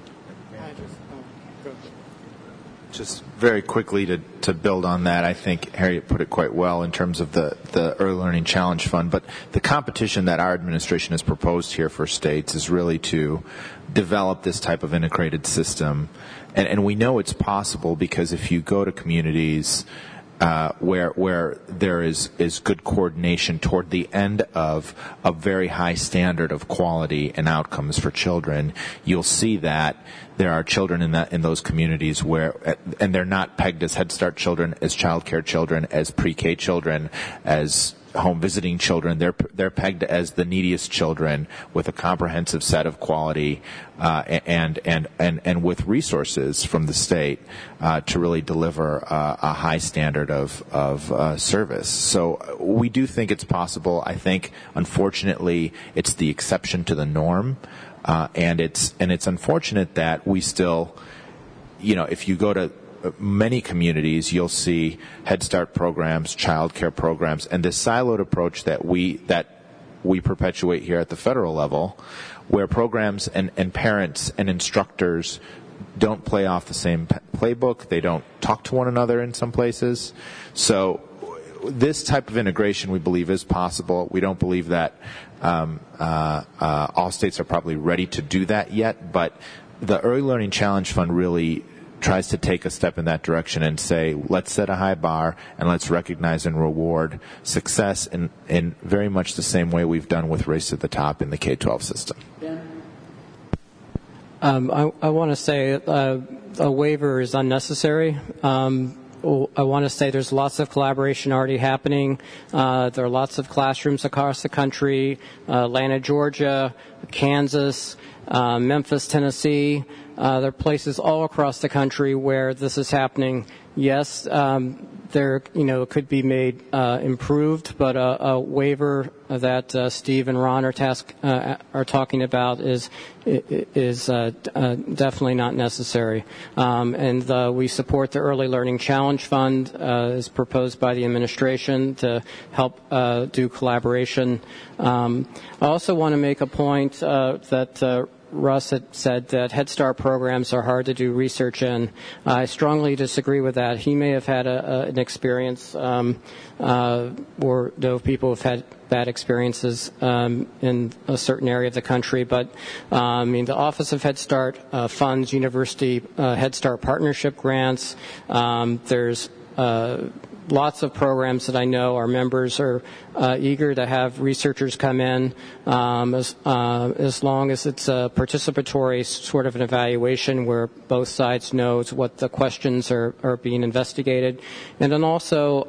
Just very quickly to build on that, I think Harriet put it quite well in terms of the Early Learning Challenge Fund. But the competition that our administration has proposed here for states is really to develop this type of integrated system. And we know it's possible because if you go to communities where there is good coordination toward the end of a very high standard of quality and outcomes for children, you'll see that there are children in those communities where, and they're not pegged as Head Start children, as child care children, as pre-K children, as home visiting children. They're pegged as the neediest children with a comprehensive set of quality and with resources from the state to really deliver a high standard of service. So we do think it's possible. I think, unfortunately, it's the exception to the norm, and it's unfortunate that we still, if you go to many communities, you'll see Head Start programs, child care programs, and this siloed approach that we perpetuate here at the federal level, where programs and parents and instructors don't play off the same playbook. They don't talk to one another in some places. So this type of integration, we believe, is possible. We don't believe that all states are probably ready to do that yet, but the Early Learning Challenge Fund really tries to take a step in that direction and say, let's set a high bar and let's recognize and reward success in very much the same way we've done with Race to the Top in the K-12 system. I want to say a waiver is unnecessary. I want to say there's lots of collaboration already happening. There are lots of classrooms across the country, Atlanta, Georgia, Kansas, Memphis, Tennessee. There are places all across the country where this is happening. Yes, there could be made improved, but a waiver that Steve and Ron are talking about is definitely not necessary. And we support the Early Learning Challenge Fund as proposed by the administration to help do collaboration. I also want to make a point that Russ had said that Head Start programs are hard to do research in. I strongly disagree with that. He may have had an experience or know people have had bad experiences in a certain area of the country, but the Office of Head Start funds university Head Start partnership grants. There's lots of programs that I know our members are eager to have researchers come in as long as it's a participatory sort of an evaluation where both sides knows what the questions are being investigated. And then also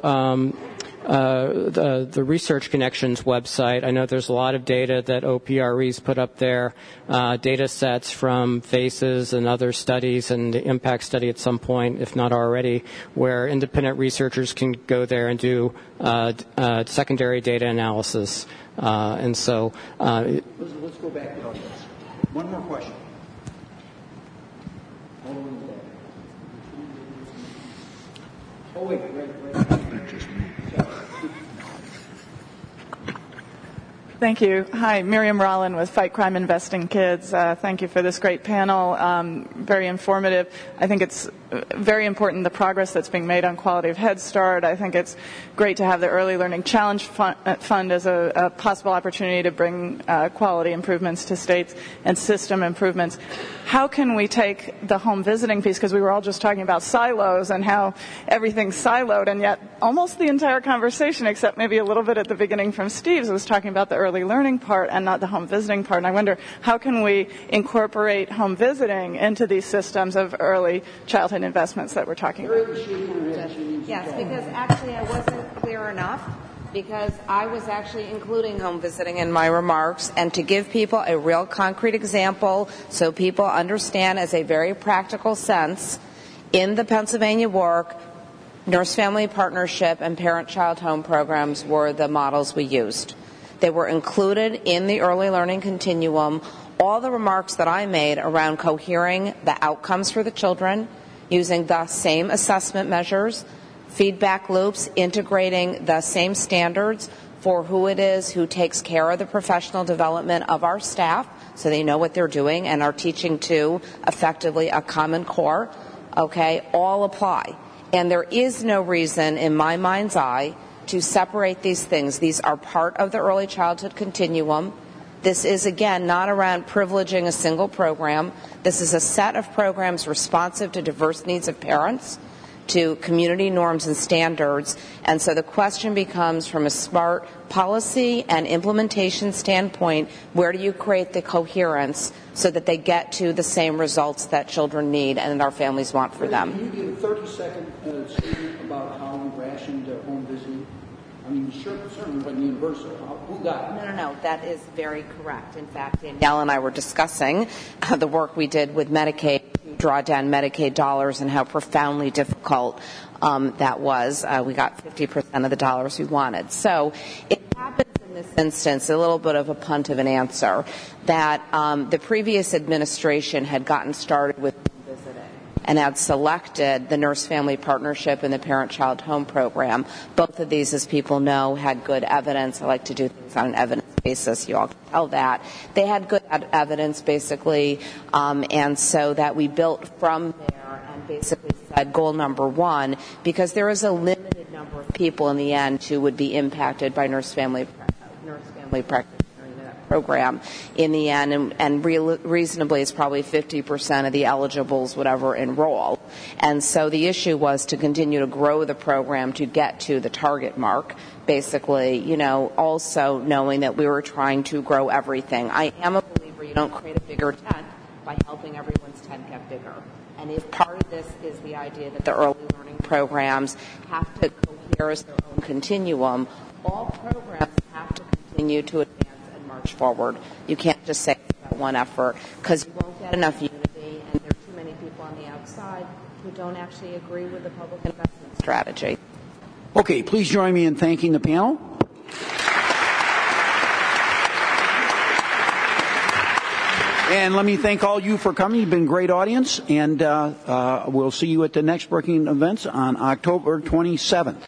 the Research Connections website. I know there's a lot of data that OPRE's put up there, data sets from FACES and other studies and the impact study at some point, if not already, where independent researchers can go there and do secondary data analysis. And so let's go back to the audience. One more question. Oh, wait. Thank you. Hi, Miriam Rollin with Fight Crime Investing Kids. Thank you for this great panel. Very informative. I think it's very important, the progress that's being made on quality of Head Start. I think it's great to have the Early Learning Challenge Fund as a possible opportunity to bring quality improvements to states and system improvements. How can we take the home visiting piece, because we were all just talking about silos and how everything's siloed, and yet almost the entire conversation, except maybe a little bit at the beginning from Steve's, was talking about the early learning part and not the home visiting part. And I wonder, how can we incorporate home visiting into these systems of early childhood investments that we're talking about? Yes, because actually I wasn't clear enough, because I was actually including home visiting in my remarks, and to give people a real concrete example so people understand as a very practical sense, in the Pennsylvania work, nurse-family partnership and parent-child home programs were the models we used. They were included in the early learning continuum. All the remarks that I made around cohering the outcomes for the children, using the same assessment measures, feedback loops, integrating the same standards for who it is who takes care of the professional development of our staff so they know what they're doing and are teaching to effectively a common core, okay, all apply. And there is no reason in my mind's eye to separate these things. These are part of the early childhood continuum. This is, again, not around privileging a single program. This is a set of programs responsive to diverse needs of parents, to community norms and standards. And so the question becomes, from a smart policy and implementation standpoint, where do you create the coherence so that they get to the same results that children need and that our families want for them? Can you give a 30-second statement about how we rationed home visiting? I mean, certainly wasn't universal. Who got it? No, that is very correct. In fact, Danielle and I were discussing the work we did with Medicaid to draw down Medicaid dollars and how profoundly difficult that was. We got 50% of the dollars we wanted. So it happens in this instance, a little bit of a punt of an answer, that the previous administration had gotten started with visiting and had selected the nurse-family partnership and the parent-child home program. Both of these, as people know, had good evidence. I like to do things on an evidence basis. You all can tell that. They had good evidence, basically, and so that we built from there and basically said goal number one, because there is a limited number of people in the end who would be impacted by nurse-family practice program in the end, and reasonably it's probably 50% of the eligibles would ever enroll. And so the issue was to continue to grow the program to get to the target mark, basically, also knowing that we were trying to grow everything. I am a believer you don't create a bigger tent by helping everyone's tent get bigger. And if part of this is the idea that the early learning programs have to cohere as their own continuum, all programs have to continue to advance march forward. You can't just say that one effort, because you won't get enough unity, and there are too many people on the outside who don't actually agree with the public investment strategy. Okay, please join me in thanking the panel. And let me thank all you for coming. You've been a great audience, and we'll see you at the next Working Events on October 27th.